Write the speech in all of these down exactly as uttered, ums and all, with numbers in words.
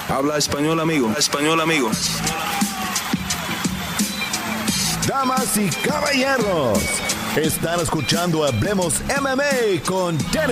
Habla español, amigo. Habla español, amigo. Damas y caballeros, están escuchando Hablemos M M A con Danny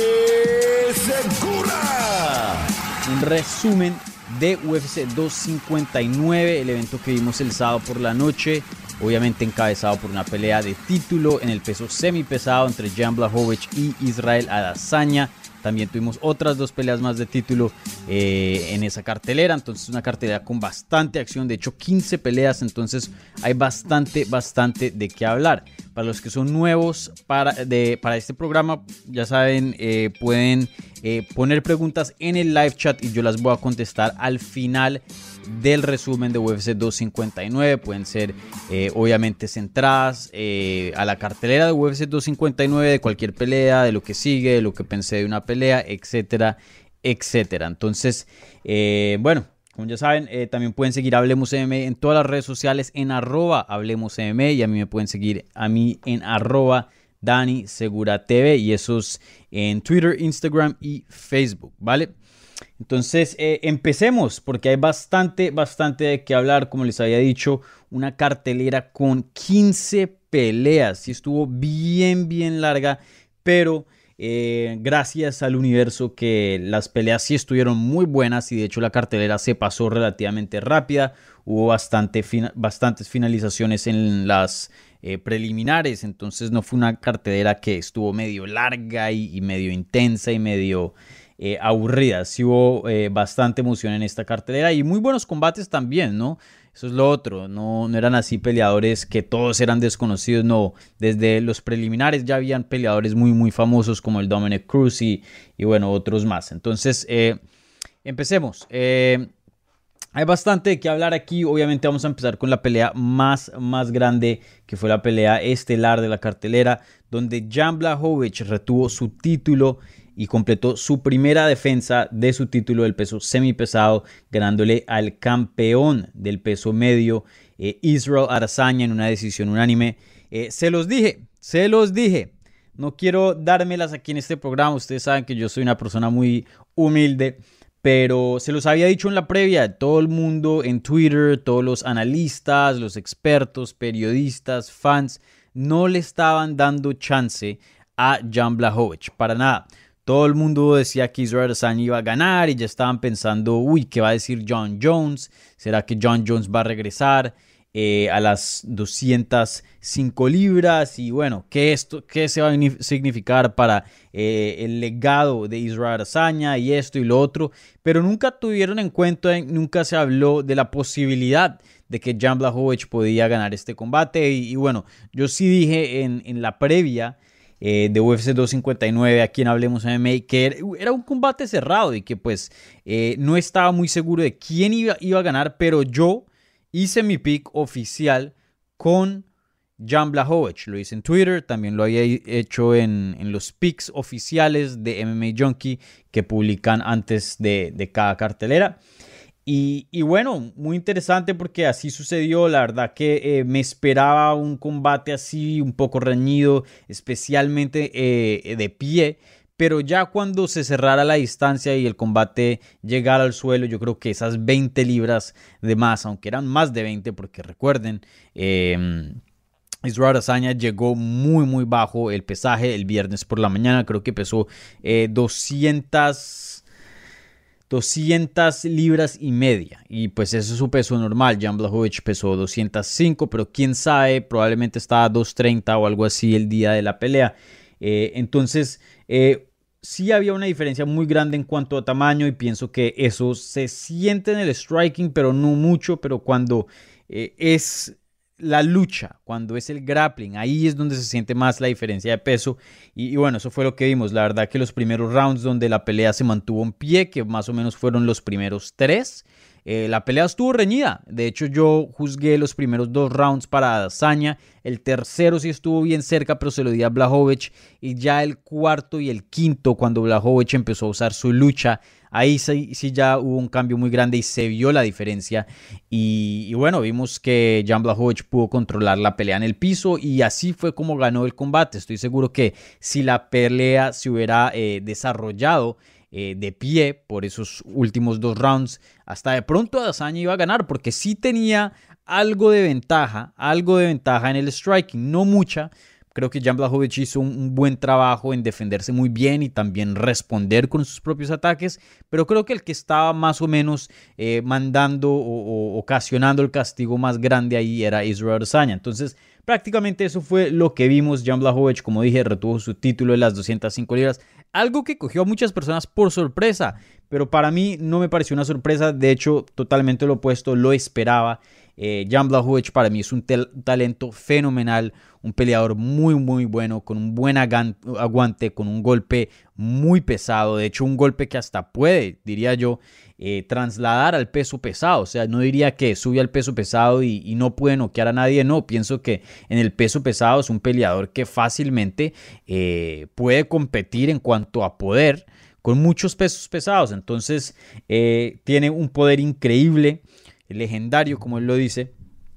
Segura. Un resumen de U F C doscientos cincuenta y nueve, el evento que vimos el sábado por la noche, obviamente encabezado por una pelea de título en el peso semipesado entre Jan Blachowicz y Israel Adesanya. También tuvimos otras dos peleas más de título eh, en esa cartelera, entonces una cartelera con bastante acción, de hecho quince peleas, entonces hay bastante, bastante de qué hablar. Para los que son nuevos para, de, para este programa, ya saben, eh, pueden eh, poner preguntas en el live chat y yo las voy a contestar al final del resumen de U F C doscientos cincuenta y nueve. Pueden ser eh, obviamente centradas eh, a la cartelera de U F C doscientos cincuenta y nueve, de cualquier pelea, de lo que sigue, de lo que pensé de una pelea, etcétera, etcétera. Entonces, eh, bueno, como ya saben, eh, también pueden seguir Hablemos M M A en todas las redes sociales en arroba Hablemos M M A, y a mí me pueden seguir a mí en arroba Dani Segura T V, y esos en Twitter, Instagram y Facebook, ¿vale? Entonces eh, empecemos, porque hay bastante, bastante de qué hablar. Como les había dicho, una cartelera con quince peleas, sí estuvo bien, bien larga, pero eh, gracias al universo que las peleas sí estuvieron muy buenas, y de hecho la cartelera se pasó relativamente rápida. Hubo bastante, bastantes finalizaciones en las eh, preliminares, entonces no fue una cartelera que estuvo medio larga y, y medio intensa y medio Eh, aburridas. Sí hubo eh, bastante emoción en esta cartelera y muy buenos combates también, ¿no? Eso es lo otro, no, no eran así peleadores que todos eran desconocidos, no. Desde los preliminares ya habían peleadores muy muy famosos como el Dominick Cruz y, y bueno, otros más. Entonces, eh, empecemos. Eh, Hay bastante de qué hablar aquí. Obviamente vamos a empezar con la pelea más, más grande, que fue la pelea estelar de la cartelera, donde Jan Blachowicz retuvo su título y completó su primera defensa de su título del peso semipesado, ganándole al campeón del peso medio, eh, Israel Adesanya, en una decisión unánime. Eh, se los dije, se los dije. No quiero dármelas aquí en este programa. Ustedes saben que yo soy una persona muy humilde, pero se los había dicho en la previa. Todo el mundo en Twitter, todos los analistas, los expertos, periodistas, fans, no le estaban dando chance a Jan Blachowicz, para nada. Todo el mundo decía que Israel Adesanya iba a ganar y ya estaban pensando, uy, ¿qué va a decir Jon Jones? ¿Será que Jon Jones va a regresar eh, a las doscientas cinco libras? Y bueno, ¿qué, esto, qué se va a significar para eh, el legado de Israel Adesanya y esto y lo otro? Pero nunca tuvieron en cuenta, nunca se habló de la posibilidad de que Jan Blachowicz podía ganar este combate. Y, y bueno, yo sí dije en, en la previa Eh, de U F C doscientos cincuenta y nueve, aquí en Hablemos M M A, que era, era un combate cerrado y que pues eh, no estaba muy seguro de quién iba, iba a ganar, pero yo hice mi pick oficial con Jan Blachowicz. Lo hice en Twitter, también lo había hecho en, en los picks oficiales de M M A Junkie que publican antes de, de cada cartelera. Y, y bueno, muy interesante porque así sucedió. La verdad que eh, me esperaba un combate así un poco reñido, especialmente eh, de pie, pero ya cuando se cerrara la distancia y el combate llegara al suelo, yo creo que esas veinte libras de más, aunque eran más de veinte, porque recuerden, eh, Israel Adesanya llegó muy muy bajo el pesaje el viernes por la mañana. Creo que pesó eh, doscientas libras y media, y pues eso es su peso normal. Jan Blachowicz pesó doscientas cinco, pero quién sabe, probablemente estaba a doscientos treinta o algo así el día de la pelea. Eh, entonces eh, sí había una diferencia muy grande en cuanto a tamaño, y pienso que eso se siente en el striking, pero no mucho. Pero cuando eh, es la lucha, cuando es el grappling, ahí es donde se siente más la diferencia de peso. Y, y bueno, eso fue lo que vimos. La verdad que los primeros rounds donde la pelea se mantuvo en pie, que más o menos fueron los primeros tres, eh, la pelea estuvo reñida. De hecho, yo juzgué los primeros dos rounds para Adesanya. El tercero sí estuvo bien cerca, pero se lo di a Blachowicz. Y ya el cuarto y el quinto, cuando Blachowicz empezó a usar su lucha, ahí sí, sí ya hubo un cambio muy grande y se vio la diferencia. Y, y bueno, vimos que Jan Blachowicz pudo controlar la pelea en el piso, y así fue como ganó el combate. Estoy seguro que si la pelea se hubiera eh, desarrollado eh, de pie por esos últimos dos rounds. Hasta de pronto Adesanya iba a ganar porque sí tenía algo de ventaja, algo de ventaja en el striking, no mucha. Creo que Jan Blachowicz hizo un, un buen trabajo en defenderse muy bien y también responder con sus propios ataques, pero creo que el que estaba más o menos eh, mandando o, o ocasionando el castigo más grande ahí era Israel Adesanya. Entonces, prácticamente eso fue lo que vimos. Jan Blachowicz, como dije, retuvo su título de las doscientas cinco libras, algo que cogió a muchas personas por sorpresa, pero para mí no me pareció una sorpresa, de hecho, totalmente lo opuesto, lo esperaba. Eh, Jan Blachowicz para mí es un tel- talento fenomenal, un peleador muy muy bueno, con un buen agan- aguante, con un golpe muy pesado, de hecho un golpe que hasta puede, diría yo, eh, trasladar al peso pesado, o sea, no diría que sube al peso pesado y, y no puede noquear a nadie, no, pienso que en el peso pesado es un peleador que fácilmente eh, puede competir en cuanto a poder con muchos pesos pesados, entonces eh, tiene un poder increíble, legendario, como él lo dice.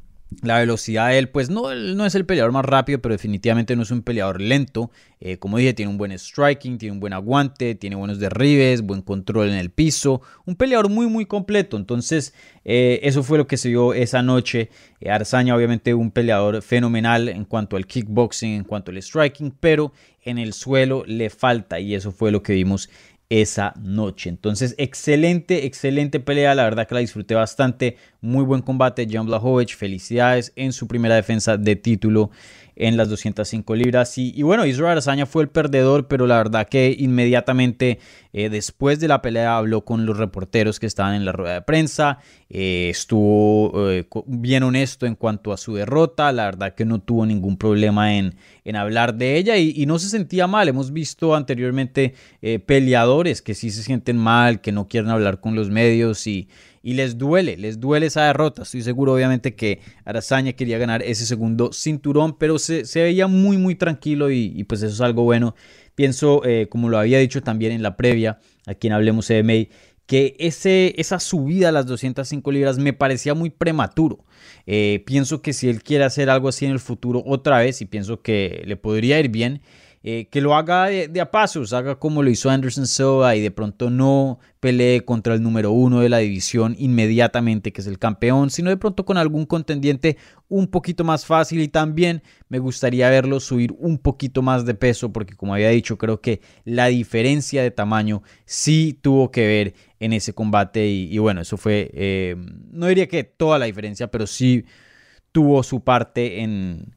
La velocidad de él, pues no, él no es el peleador más rápido, pero definitivamente no es un peleador lento. Eh, como dije, tiene un buen striking, tiene un buen aguante, tiene buenos derribes, buen control en el piso. Un peleador muy, muy completo. Entonces, eh, eso fue lo que se vio esa noche. Eh, Adesanya, obviamente, un peleador fenomenal en cuanto al kickboxing, en cuanto al striking, pero en el suelo le falta, y eso fue lo que vimos esa noche. Entonces, excelente, excelente pelea, la verdad que la disfruté bastante, muy buen combate. Jan Blachowicz, felicidades en su primera defensa de título en las doscientas cinco libras. Y, y bueno, Israel Adesanya fue el perdedor, pero la verdad que inmediatamente eh, después de la pelea habló con los reporteros que estaban en la rueda de prensa, eh, estuvo eh, bien honesto en cuanto a su derrota, la verdad que no tuvo ningún problema en, en hablar de ella y, y no se sentía mal. Hemos visto anteriormente eh, peleadores que sí se sienten mal, que no quieren hablar con los medios y Y les duele, les duele esa derrota. Estoy seguro, obviamente, que Adesanya quería ganar ese segundo cinturón, pero se, se veía muy, muy tranquilo y, y pues eso es algo bueno. Pienso, eh, como lo había dicho también en la previa, aquí en Hablemos M M A, que ese, esa subida a las doscientas cinco libras me parecía muy prematuro. Eh, pienso que si él quiere hacer algo así en el futuro otra vez, y pienso que le podría ir bien, Eh, que lo haga de, de a pasos, haga como lo hizo Anderson Silva y de pronto no pelee contra el número uno de la división inmediatamente, que es el campeón, sino de pronto con algún contendiente un poquito más fácil. Y también me gustaría verlo subir un poquito más de peso, porque como había dicho, creo que la diferencia de tamaño sí tuvo que ver en ese combate y, y bueno, eso fue, eh, no diría que toda la diferencia, pero sí tuvo su parte en...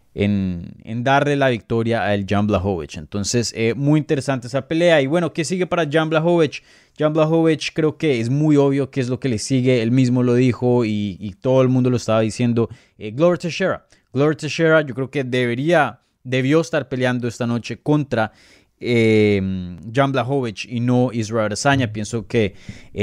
En, en darle la victoria a el Jan Blachowicz. Entonces, eh, muy interesante esa pelea. Y bueno, ¿qué sigue para Jan Blachowicz? Jan Blachowicz creo que es muy obvio qué es lo que le sigue. Él mismo lo dijo y, y todo el mundo lo estaba diciendo. Eh, Glover Teixeira. Glover Teixeira yo creo que debería, debió estar peleando esta noche contra Eh, Jan Blachowicz y no Israel Adesanya. Pienso que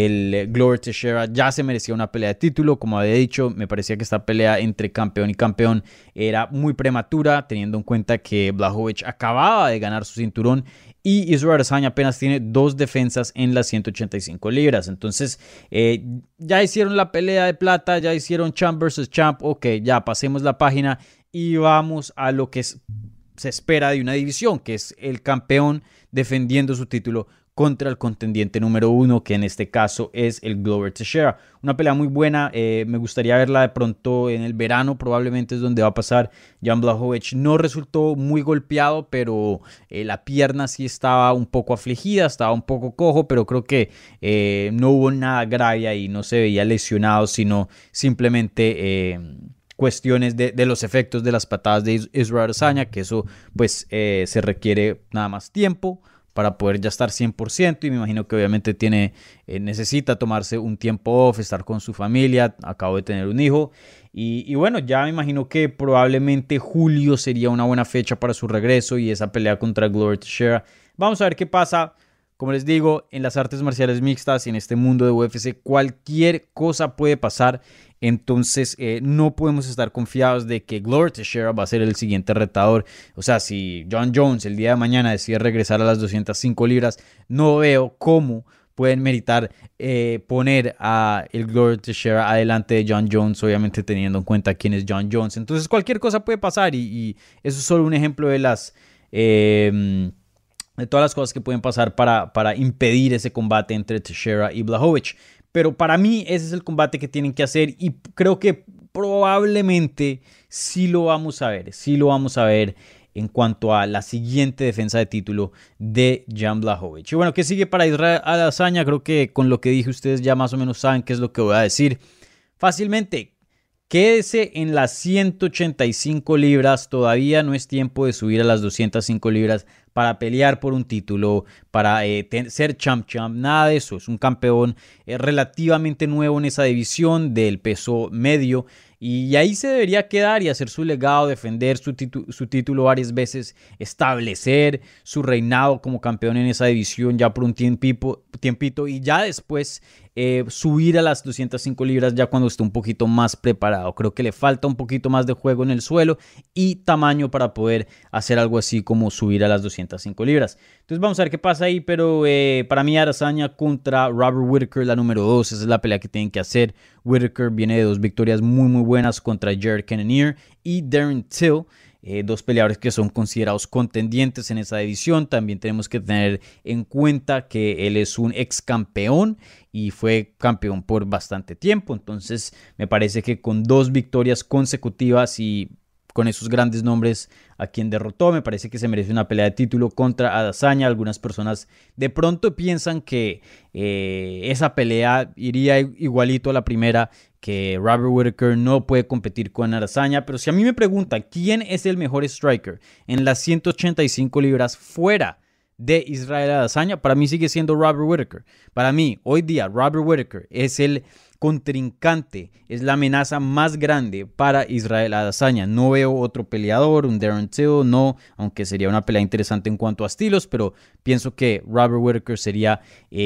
el Glover Teixeira ya se merecía una pelea de título. Como había dicho, me parecía que esta pelea entre campeón y campeón era muy prematura, teniendo en cuenta que Blachowicz acababa de ganar su cinturón y Israel Adesanya apenas tiene dos defensas en las ciento ochenta y cinco libras. Entonces eh, ya hicieron la pelea de plata, ya hicieron champ versus champ. Ok, ya pasemos la página y vamos a lo que es se espera de una división, que es el campeón defendiendo su título contra el contendiente número uno, que en este caso es el Glover Teixeira. Una pelea muy buena, eh, me gustaría verla de pronto en el verano, probablemente es donde va a pasar. Jan Blachowicz no resultó muy golpeado, pero eh, la pierna sí estaba un poco afligida, estaba un poco cojo, pero creo que eh, no hubo nada grave y no se veía lesionado, sino simplemente... Eh, cuestiones de, de los efectos de las patadas de Israel Adesanya, que eso pues eh, se requiere nada más tiempo para poder ya estar cien por ciento y me imagino que obviamente tiene, eh, necesita tomarse un tiempo off, estar con su familia, acabo de tener un hijo y, y bueno, ya me imagino que probablemente julio sería una buena fecha para su regreso y esa pelea contra Glover Teixeira. Vamos a ver qué pasa. Como les digo, en las artes marciales mixtas y en este mundo de U F C cualquier cosa puede pasar, entonces eh, no podemos estar confiados de que Glover Teixeira va a ser el siguiente retador. O sea, si Jon Jones el día de mañana decide regresar a las doscientas cinco libras, no veo cómo pueden meritar eh, poner a el Glover Teixeira adelante de Jon Jones, obviamente teniendo en cuenta quién es Jon Jones. Entonces cualquier cosa puede pasar y, y eso es solo un ejemplo de las... Eh, de todas las cosas que pueden pasar para, para impedir ese combate entre Teixeira y Blachowicz. Pero para mí ese es el combate que tienen que hacer y creo que probablemente sí lo vamos a ver, sí lo vamos a ver en cuanto a la siguiente defensa de título de Jan Blachowicz. Y bueno, ¿qué sigue para Israel Adesanya? Creo que con lo que dije ustedes ya más o menos saben qué es lo que voy a decir. Fácilmente, quédese en las ciento ochenta y cinco libras, todavía no es tiempo de subir a las doscientas cinco libras para pelear por un título, para eh, ten, ser champ champ, nada de eso. Es un campeón eh, relativamente nuevo en esa división del peso medio y ahí se debería quedar y hacer su legado, defender su, titu- su título varias veces, establecer su reinado como campeón en esa división ya por un tiempito, tiempito y ya después eh, subir a las doscientas cinco libras ya cuando esté un poquito más preparado. Creo que le falta un poquito más de juego en el suelo y tamaño para poder hacer algo así como subir a las doscientas cinco libras. Entonces vamos a ver qué pasa ahí, pero eh, para mí Adesanya contra Robert Whittaker, la número dos, esa es la pelea que tienen que hacer. Whittaker viene de dos victorias muy muy buenas contra Jared Cannonier y Darren Till. Eh, dos peleadores que son considerados contendientes en esa división. También tenemos que tener en cuenta que él es un ex campeón y fue campeón por bastante tiempo. Entonces me parece que con dos victorias consecutivas y con esos grandes nombres a quien derrotó, me parece que se merece una pelea de título contra Adesanya. Algunas personas de pronto piensan que eh, esa pelea iría igualito a la primera, que Robert Whittaker no puede competir con Adesanya, pero si a mí me preguntan quién es el mejor striker en las ciento ochenta y cinco libras fuera de Israel Adesanya, para mí sigue siendo Robert Whittaker. Para mí, hoy día, Robert Whittaker es el contrincante, es la amenaza más grande para Israel Adesanya. No veo otro peleador, un Darren Till, no, aunque sería una pelea interesante en cuanto a estilos, pero pienso que Robert Whittaker sería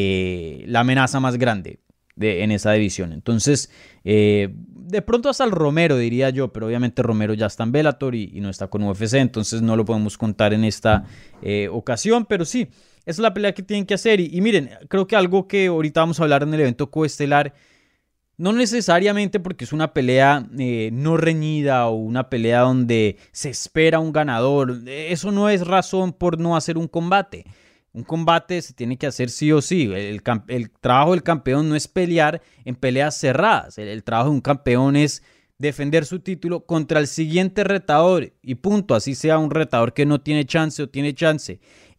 eh, la amenaza más grande de, en esa división. Entonces, eh, de pronto hasta el Romero, diría yo, pero obviamente Romero ya está en Bellator y, y no está con U F C, entonces no lo podemos contar en esta eh, ocasión, pero sí, esa es la pelea que tienen que hacer. Y, y miren, creo que algo que ahorita vamos a hablar en el evento coestelar, no necesariamente porque es una pelea eh, no reñida o una pelea donde se espera un ganador, eso no es razón por no hacer un combate. Un combate se tiene que hacer sí o sí. El, el, el trabajo del campeón no es pelear en peleas cerradas. El, el trabajo de un campeón es defender su título contra el siguiente retador y punto. Así sea un retador que no tiene chance o tiene chance.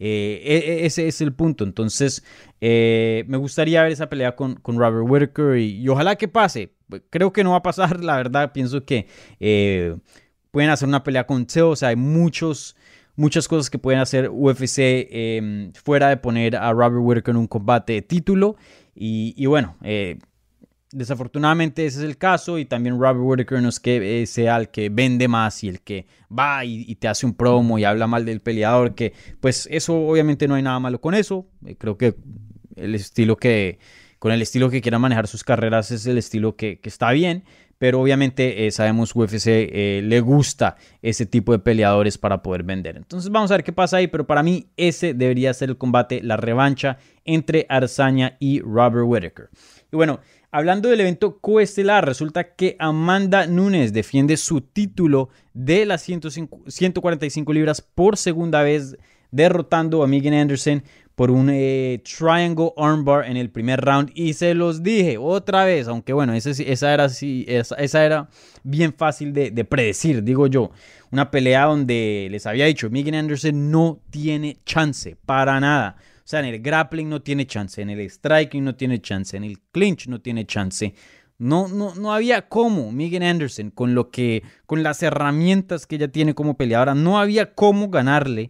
Eh, ese es el punto. Entonces, eh, me gustaría ver esa pelea con, con Robert Whittaker y, y ojalá que pase. Creo que no va a pasar, la verdad. Pienso que eh, pueden hacer una pelea con Till. O sea, hay muchos... Muchas cosas que pueden hacer U F C eh, fuera de poner a Robert Whittaker en un combate de título. Y, y bueno, eh, desafortunadamente ese es el caso. Y también Robert Whittaker no es que sea el que vende más y el que va y, y te hace un promo y habla mal del peleador. Que pues eso obviamente no hay nada malo con eso. Eh, creo que el estilo que, con el estilo que quieran manejar sus carreras es el estilo que, que está bien. Pero obviamente eh, sabemos U F C eh, le gusta ese tipo de peleadores para poder vender. Entonces vamos a ver qué pasa ahí. Pero para mí ese debería ser el combate, la revancha entre Adesanya y Robert Whittaker. Y bueno, hablando del evento coestelar, resulta que Amanda Nunes defiende su título de las ciento cuarenta y cinco libras por segunda vez, derrotando a Megan Anderson por un eh, triangle armbar en el primer round. Y se los dije otra vez, aunque bueno, ese, esa, era, sí, esa, esa era bien fácil de, de predecir, digo yo. Una pelea donde les había dicho, Megan Anderson no tiene chance para nada. O sea, en el grappling no tiene chance, en el striking no tiene chance, en el clinch no tiene chance. No, no, no había cómo Megan Anderson, con, lo que, con las herramientas que ella tiene como peleadora, no había cómo ganarle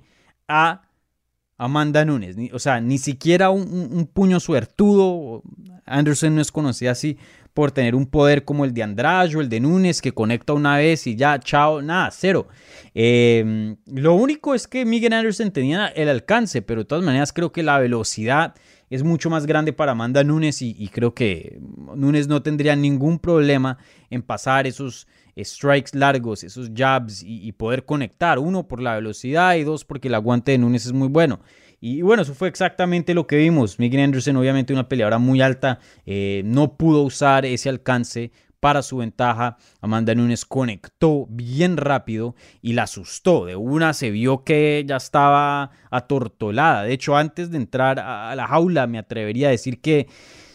a Amanda Nunes. O sea, ni siquiera un, un, un puño suertudo. Anderson no es conocida así por tener un poder como el de Andrade o el de Nunes, que conecta una vez y ya, chao, nada, cero. Eh, lo único es que Megan Anderson tenía el alcance, pero de todas maneras creo que la velocidad es mucho más grande para Amanda Nunes y, y creo que Nunes no tendría ningún problema en pasar esos strikes largos, esos jabs y, y poder conectar. Uno, por la velocidad y dos, porque el aguante de Nunes es muy bueno. Y bueno, eso fue exactamente lo que vimos. Megan Anderson, obviamente una peleadora muy alta, eh, no pudo usar ese alcance para su ventaja. Amanda Nunes conectó bien rápido y la asustó. De una se vio que ya estaba atortolada. De hecho, antes de entrar a la jaula me atrevería a decir que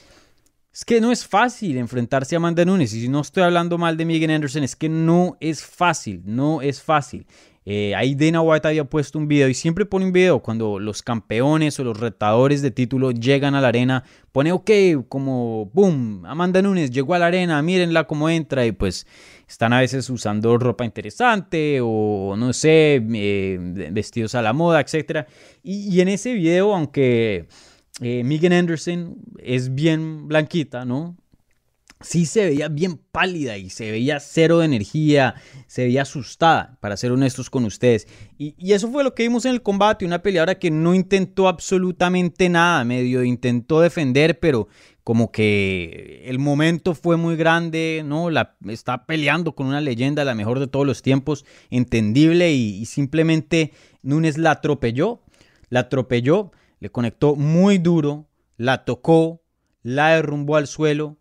es que no es fácil enfrentarse a Amanda Nunes. Y si no estoy hablando mal de Megan Anderson, es que no es fácil, no es fácil. Eh, ahí Dana White había puesto un video y siempre pone un video cuando los campeones o los retadores de título llegan a la arena. Pone ok, como boom, Amanda Nunes llegó a la arena, mírenla cómo entra, y pues están a veces usando ropa interesante o no sé, eh, vestidos a la moda, etcétera. Y, y en ese video, aunque eh, Megan Anderson es bien blanquita, ¿no? Sí se veía bien pálida y se veía cero de energía, se veía asustada, para ser honestos con ustedes. Y, y eso fue lo que vimos en el combate, una peleadora que no intentó absolutamente nada, medio intentó defender, pero como que el momento fue muy grande, ¿no? La, está peleando con una leyenda, la mejor de todos los tiempos, entendible, y, y simplemente Nunes la atropelló, la atropelló, le conectó muy duro, la tocó, la derrumbó al suelo.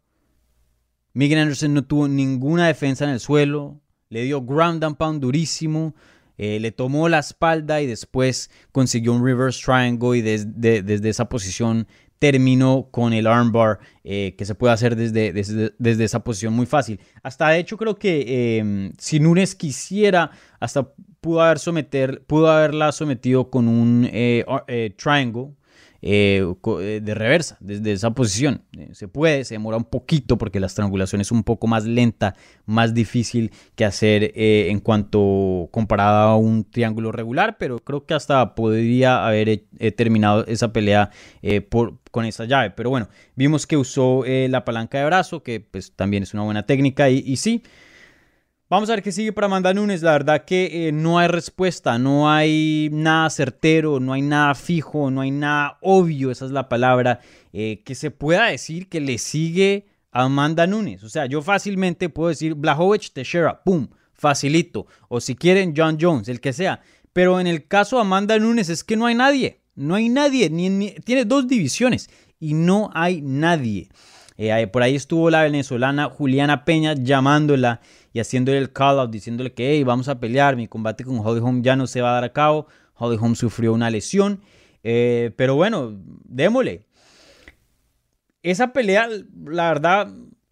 Megan Anderson no tuvo ninguna defensa en el suelo, le dio ground and pound durísimo, eh, le tomó la espalda y después consiguió un reverse triangle y des, de, desde esa posición terminó con el armbar, eh, que se puede hacer desde, desde, desde esa posición muy fácil. Hasta de hecho creo que eh, si Nunes quisiera, hasta pudo, haber someter, pudo haberla sometido con un eh, eh, triangle, Eh, de reversa, desde esa posición. Eh, se puede, se demora un poquito porque la estrangulación es un poco más lenta, más difícil que hacer eh, en cuanto comparada a un triángulo regular, pero creo que hasta podría haber eh, terminado esa pelea eh, por, con esa llave. Pero bueno, vimos que usó eh, la palanca de brazo, que pues también es una buena técnica, y, y sí. Vamos a ver qué sigue para Amanda Nunes. La verdad que eh, no hay respuesta, no hay nada certero, no hay nada fijo, no hay nada obvio, esa es la palabra, eh, que se pueda decir que le sigue a Amanda Nunes. O sea, yo fácilmente puedo decir Blachowicz, Teixeira, pum, facilito. O si quieren, John Jones, el que sea. Pero en el caso de Amanda Nunes es que no hay nadie, no hay nadie, ni, ni, tiene dos divisiones y no hay nadie. Eh, por ahí estuvo la venezolana Juliana Peña llamándola y haciéndole el call out, diciéndole que hey, vamos a pelear, mi combate con Holly Holm ya no se va a dar a cabo. Holly Holm sufrió una lesión, eh, pero bueno, démosle. Esa pelea, la verdad,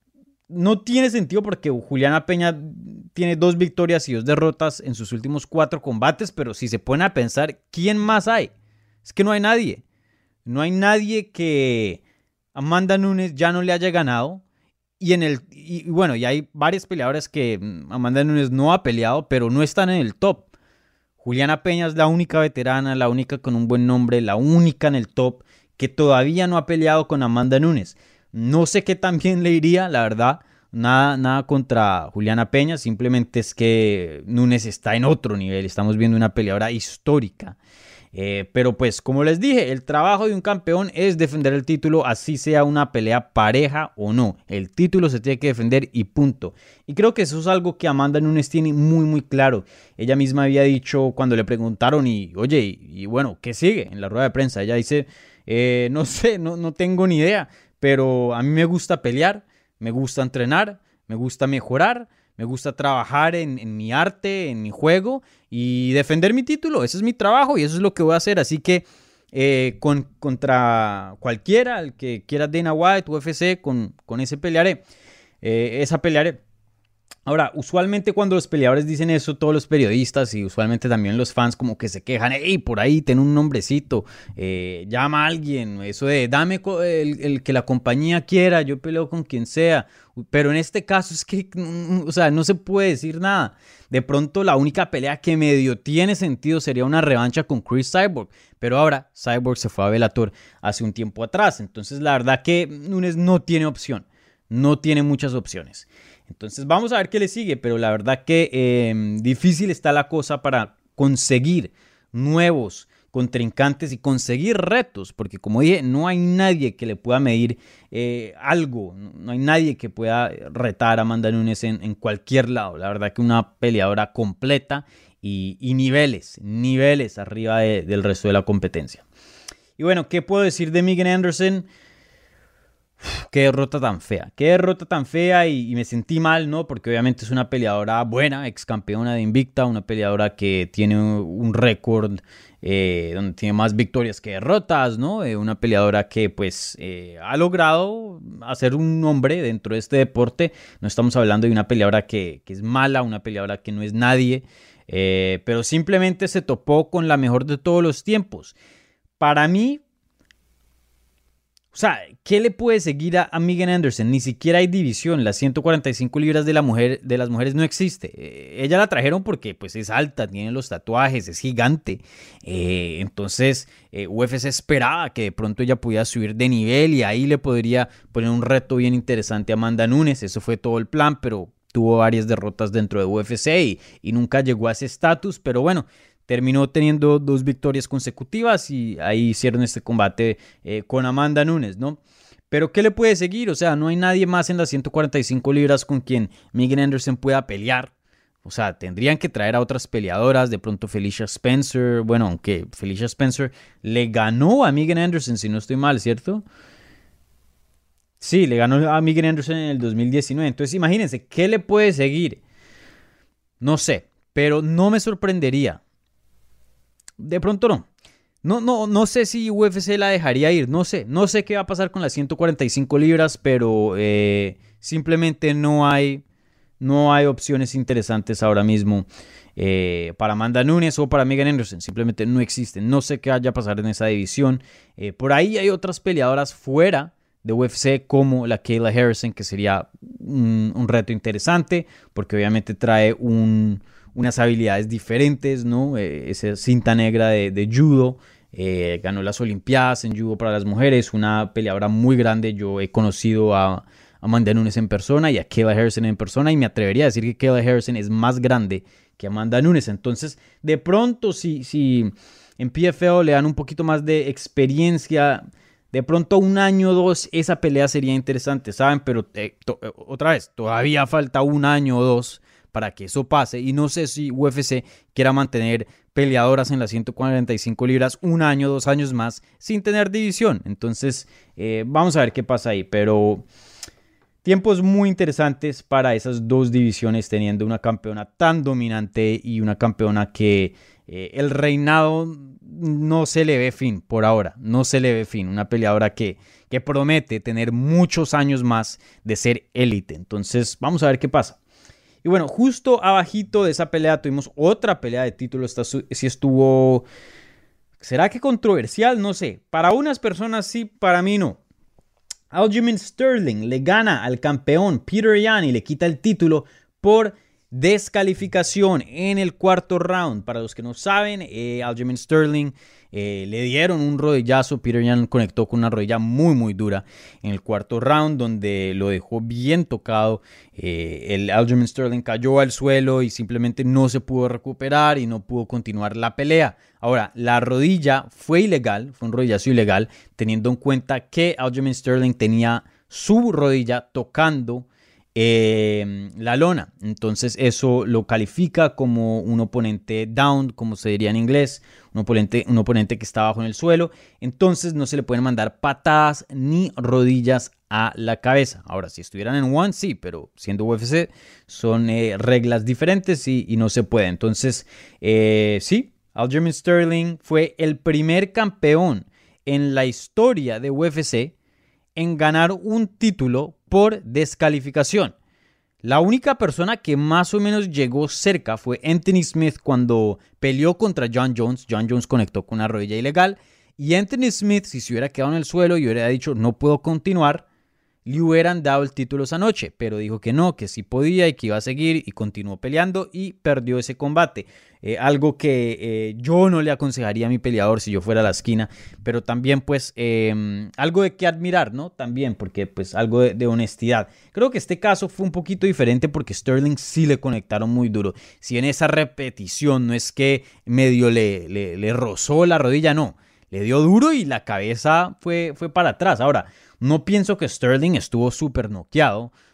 no tiene sentido porque Juliana Peña tiene dos victorias y dos derrotas en sus últimos cuatro combates, pero si se ponen a pensar, ¿quién más hay? Es que no hay nadie. No hay nadie que Amanda Nunes ya no le haya ganado. Y, en el, y bueno, y hay varias peleadoras que Amanda Nunes no ha peleado, pero no están en el top. Juliana Peña es la única veterana, la única con un buen nombre, la única en el top que todavía no ha peleado con Amanda Nunes. No sé qué tan bien le iría, la verdad. Nada, nada contra Juliana Peña, simplemente es que Nunes está en otro nivel. Estamos viendo una peleadora histórica. Eh, pero pues, como les dije, el trabajo de un campeón es defender el título, así sea una pelea pareja o no. El título se tiene que defender y punto. Y creo que eso es algo que Amanda Nunes tiene muy, muy claro. Ella misma había dicho cuando le preguntaron y, oye, y, y bueno, ¿qué sigue? En la rueda de prensa, ella dice, eh, no sé, no, no tengo ni idea, pero a mí me gusta pelear, me gusta entrenar, me gusta mejorar, me gusta trabajar en, en mi arte, en mi juego y defender mi título. Ese es mi trabajo y eso es lo que voy a hacer. Así que eh, con, contra cualquiera, el que quiera Dana White, U F C, con, con ese pelearé. Eh, esa pelearé. Ahora, usualmente cuando los peleadores dicen eso, todos los periodistas y usualmente también los fans como que se quejan, hey, por ahí ten un nombrecito, eh, llama a alguien, eso de dame el, el que la compañía quiera, yo peleo con quien sea, pero en este caso es que, o sea, no se puede decir nada. De pronto la única pelea que medio tiene sentido sería una revancha con Chris Cyborg, pero ahora Cyborg se fue a Bellator hace un tiempo atrás, entonces la verdad que Nunes no tiene opción, no tiene muchas opciones. Entonces vamos a ver qué le sigue, pero la verdad que eh, difícil está la cosa para conseguir nuevos contrincantes y conseguir retos, porque como dije, no hay nadie que le pueda medir eh, algo, no hay nadie que pueda retar a Amanda Nunes en, en cualquier lado. La verdad que una peleadora completa y, y niveles, niveles arriba de, del resto de la competencia. Y bueno, ¿qué puedo decir de Megan Anderson? Qué derrota tan fea, qué derrota tan fea y, y me sentí mal, ¿no? Porque obviamente es una peleadora buena, ex campeona de Invicta, una peleadora que tiene un, un récord eh, donde tiene más victorias que derrotas, ¿no? Eh, una peleadora que pues eh, ha logrado hacer un nombre dentro de este deporte. No estamos hablando de una peleadora que, que es mala, una peleadora que no es nadie, eh, pero simplemente se topó con la mejor de todos los tiempos. Para mí, o sea, ¿qué le puede seguir a, a Megan Anderson? Ni siquiera hay división. Las ciento cuarenta y cinco libras de, la mujer, de las mujeres no existe. Eh, ella la trajeron porque pues, es alta, tiene los tatuajes, es gigante. Eh, entonces, eh, U F C esperaba que de pronto ella pudiera subir de nivel y ahí le podría poner un reto bien interesante a Amanda Nunes. Eso fue todo el plan, pero tuvo varias derrotas dentro de U F C y, y nunca llegó a ese estatus. Pero bueno, terminó teniendo dos victorias consecutivas y ahí hicieron este combate eh, con Amanda Nunes, ¿no? Pero ¿qué le puede seguir? O sea, no hay nadie más en las ciento cuarenta y cinco libras con quien Megan Anderson pueda pelear. O sea, tendrían que traer a otras peleadoras, de pronto Felicia Spencer. Bueno, aunque Felicia Spencer le ganó a Megan Anderson, si no estoy mal, ¿cierto? Sí, le ganó a Megan Anderson en el dos mil diecinueve. Entonces, imagínense, ¿qué le puede seguir? No sé, pero no me sorprendería. De pronto no. No, no, no sé si U F C la dejaría ir. No sé. No sé qué va a pasar con las ciento cuarenta y cinco libras, pero eh, simplemente no hay, no hay opciones interesantes ahora mismo eh, para Amanda Nunes o para Megan Anderson. Simplemente no existen. No sé qué vaya a pasar en esa división. Eh, por ahí hay otras peleadoras fuera de U F C como la Kayla Harrison, que sería un, un reto interesante porque obviamente trae un... unas habilidades diferentes, ¿no? Eh, esa cinta negra de, de judo, eh, ganó las olimpiadas en judo para las mujeres, una peleadora muy grande. Yo he conocido a Amanda Nunes en persona y a Kayla Harrison en persona y me atrevería a decir que Kayla Harrison es más grande que Amanda Nunes. Entonces, de pronto, si, si en P F L le dan un poquito más de experiencia, de pronto un año o dos, esa pelea sería interesante, ¿saben? Pero eh, to- otra vez, todavía falta un año o dos para que eso pase y no sé si U F C quiera mantener peleadoras en las ciento cuarenta y cinco libras un año, dos años más sin tener división. Entonces eh, vamos a ver qué pasa ahí, pero tiempos muy interesantes para esas dos divisiones teniendo una campeona tan dominante y una campeona que eh, el reinado no se le ve fin por ahora, no se le ve fin, una peleadora que, que promete tener muchos años más de ser élite. Entonces vamos a ver qué pasa. Y bueno, justo abajito de esa pelea tuvimos otra pelea de título. Esta sí estuvo... ¿Será que controversial? No sé. Para unas personas sí, para mí no. Aljamain Sterling le gana al campeón Peter Yan y le quita el título por descalificación en el cuarto round. Para los que no saben, eh, Aljamain Sterling eh, le dieron un rodillazo. Peter Yan conectó con una rodilla muy muy dura en el cuarto round, donde lo dejó bien tocado. Eh, el Aljamain Sterling cayó al suelo y simplemente no se pudo recuperar y no pudo continuar la pelea. Ahora, la rodilla fue ilegal, fue un rodillazo ilegal, teniendo en cuenta que Aljamain Sterling tenía su rodilla tocando Eh, la lona. Entonces eso lo califica como un oponente down, como se diría en inglés, un oponente, un oponente que está abajo en el suelo. Entonces no se le pueden mandar patadas ni rodillas a la cabeza. Ahora, si estuvieran en one, sí, pero siendo U F C son eh, reglas diferentes y, y no se puede. Entonces eh, sí, Aljamain Sterling fue el primer campeón en la historia de U F C en ganar un título por descalificación. La única persona que más o menos llegó cerca fue Anthony Smith cuando peleó contra John Jones. John Jones conectó con una rodilla ilegal y Anthony Smith, si se hubiera quedado en el suelo y hubiera dicho no puedo continuar, le hubieran dado el título esa noche, pero dijo que no, que sí podía y que iba a seguir y continuó peleando y perdió ese combate. Eh, algo que eh, yo no le aconsejaría a mi peleador si yo fuera a la esquina, pero también pues eh, algo de que admirar, ¿no? También porque pues algo de, de honestidad. Creo que este caso fue un poquito diferente porque Sterling sí le conectaron muy duro. Si en esa repetición no es que medio le, le, le rozó la rodilla, no. Le dio duro y la cabeza fue, fue para atrás. Ahora, no pienso que Sterling estuvo súper noqueado.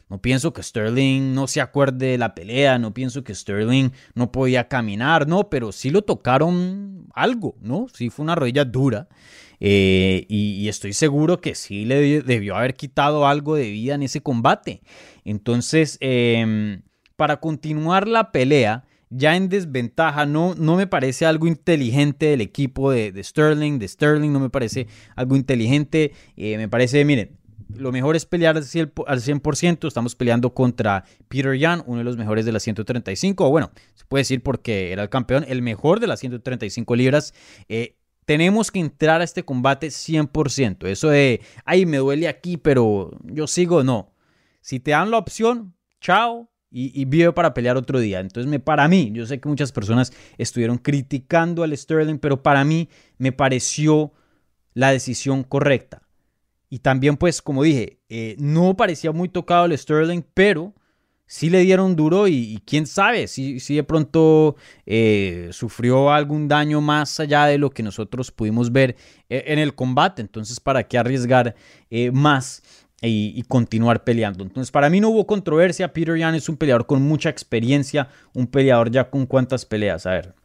No pienso que Sterling no se acuerde de la pelea, no pienso que Sterling no podía caminar, no, pero sí lo tocaron algo, ¿no? Sí fue una rodilla dura. Eh, y, y estoy seguro que sí le debió haber quitado algo de vida en ese combate. Entonces, eh, para continuar la pelea, ya en desventaja, no, no me parece algo inteligente del equipo de, de Sterling, de Sterling no me parece algo inteligente. Eh, me parece, miren, lo mejor es pelear al cien por ciento. Estamos peleando contra Peter Yan, uno de los mejores de las ciento treinta y cinco. O bueno, se puede decir porque era el campeón, el mejor de las ciento treinta y cinco libras. Eh, tenemos que entrar a este combate cien por ciento. Eso de, ay, me duele aquí, pero yo sigo, no. Si te dan la opción, chao. Y, y vive para pelear otro día. Entonces, me, para mí, yo sé que muchas personas estuvieron criticando al Sterling, pero para mí me pareció la decisión correcta. Y también, pues, como dije, eh, no parecía muy tocado el Sterling, pero sí le dieron duro y, y quién sabe si, si de pronto eh, sufrió algún daño más allá de lo que nosotros pudimos ver eh, en el combate. Entonces, ¿para qué arriesgar eh, más? Y, y continuar peleando. Entonces, para mí no hubo controversia. Peter Yan es un peleador con mucha experiencia, un peleador ya con cuántas peleas, a ver,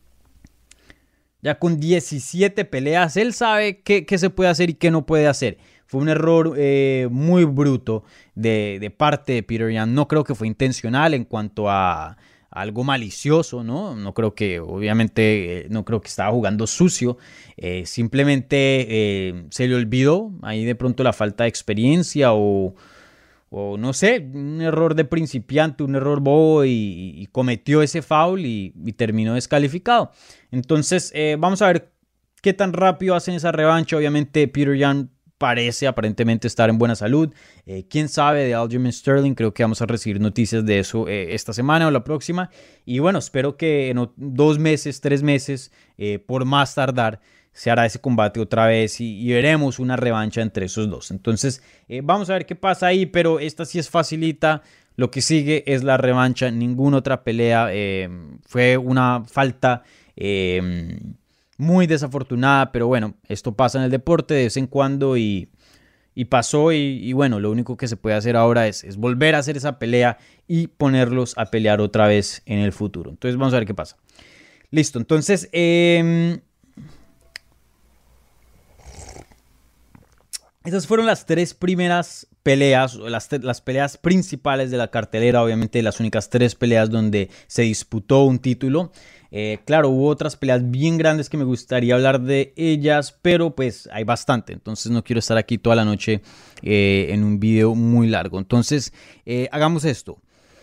ya con diecisiete peleas. Él sabe qué, qué se puede hacer y qué no puede hacer. Fue un error eh, muy bruto de, de parte de Peter Yan. No creo que fue intencional en cuanto a algo malicioso, ¿no? No creo que, obviamente, eh, no creo que estaba jugando sucio. Eh, simplemente eh, se le olvidó ahí de pronto la falta de experiencia o, o no sé, un error de principiante, un error bobo y, y cometió ese foul y, y terminó descalificado. Entonces, eh, vamos a ver qué tan rápido hacen esa revancha. Obviamente, Peter Yan parece aparentemente estar en buena salud. Eh, ¿Quién sabe de Aljamain Sterling? Creo que vamos a recibir noticias de eso eh, esta semana o la próxima. Y bueno, espero que en dos meses, tres meses, eh, por más tardar, se hará ese combate otra vez y, y veremos una revancha entre esos dos. Entonces, eh, vamos a ver qué pasa ahí, pero esta sí es facilita. Lo que sigue es la revancha. Ninguna otra pelea. Eh, fue una falta Eh, muy desafortunada, pero bueno, esto pasa en el deporte de vez en cuando y, y pasó y, y bueno, lo único que se puede hacer ahora es, es volver a hacer esa pelea y ponerlos a pelear otra vez en el futuro. Entonces vamos a ver qué pasa. Listo, entonces eh, esas fueron las tres primeras peleas, las, las peleas principales de la cartelera, obviamente las únicas tres peleas donde se disputó un título. Eh, claro, hubo otras peleas bien grandes que me gustaría hablar de ellas, pero pues hay bastante, entonces no quiero estar aquí toda la noche eh, en un video muy largo. Entonces, eh, hagamos esto.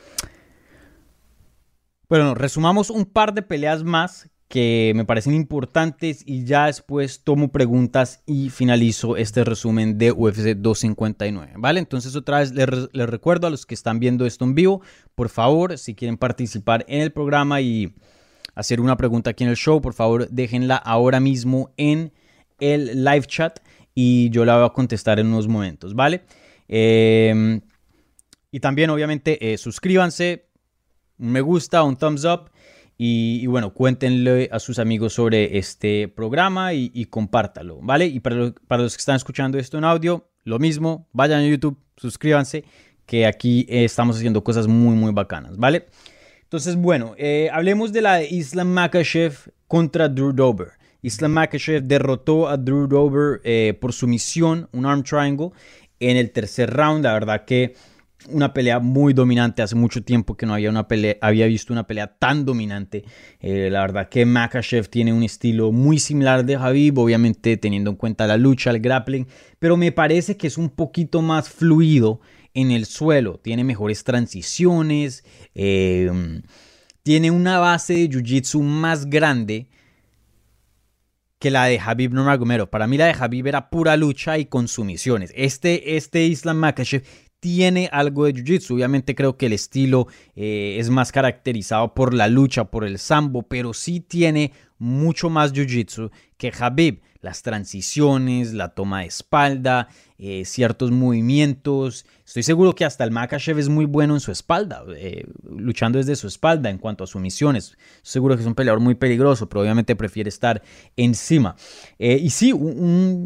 Bueno, resumamos un par de peleas más que me parecen importantes y ya después tomo preguntas y finalizo este resumen de U F C doscientos cincuenta y nueve, ¿vale? Entonces otra vez les, les recuerdo a los que están viendo esto en vivo, por favor, si quieren participar en el programa y hacer una pregunta aquí en el show, por favor déjenla ahora mismo en el live chat y yo la voy a contestar en unos momentos, ¿vale? Eh, y también obviamente eh, suscríbanse, un me gusta, un thumbs up. Y, y bueno, cuéntenle a sus amigos sobre este programa y, y compártalo, ¿vale? Y para, lo, para los que están escuchando esto en audio, lo mismo, vayan a YouTube, suscríbanse, que aquí eh, estamos haciendo cosas muy, muy bacanas, ¿vale? Entonces, bueno, eh, hablemos de la de Islam Makhachev contra Drew Dober. Islam Makhachev derrotó a Drew Dober eh, por sumisión, un arm triangle, en el tercer round. La verdad que una pelea muy dominante. Hace mucho tiempo que no había, una pelea, había visto una pelea tan dominante. Eh, la verdad que Makhachev tiene un estilo muy similar de Khabib, obviamente teniendo en cuenta la lucha, el grappling, pero me parece que es un poquito más fluido en el suelo. Tiene mejores transiciones, eh, tiene una base de jiu-jitsu más grande que la de Khabib Nurmagomedov. Para mí la de Khabib era pura lucha y con sumisiones. Este, este Islam Makhachev tiene algo de jiu-jitsu. Obviamente creo que el estilo eh, es más caracterizado por la lucha, por el sambo, pero sí tiene mucho más jiu-jitsu que Khabib. Las transiciones, la toma de espalda, eh, ciertos movimientos. Estoy seguro que hasta el Makhachev es muy bueno en su espalda, eh, luchando desde su espalda en cuanto a sumisiones. Seguro que es un peleador muy peligroso, pero obviamente prefiere estar encima. Eh, y sí, un... un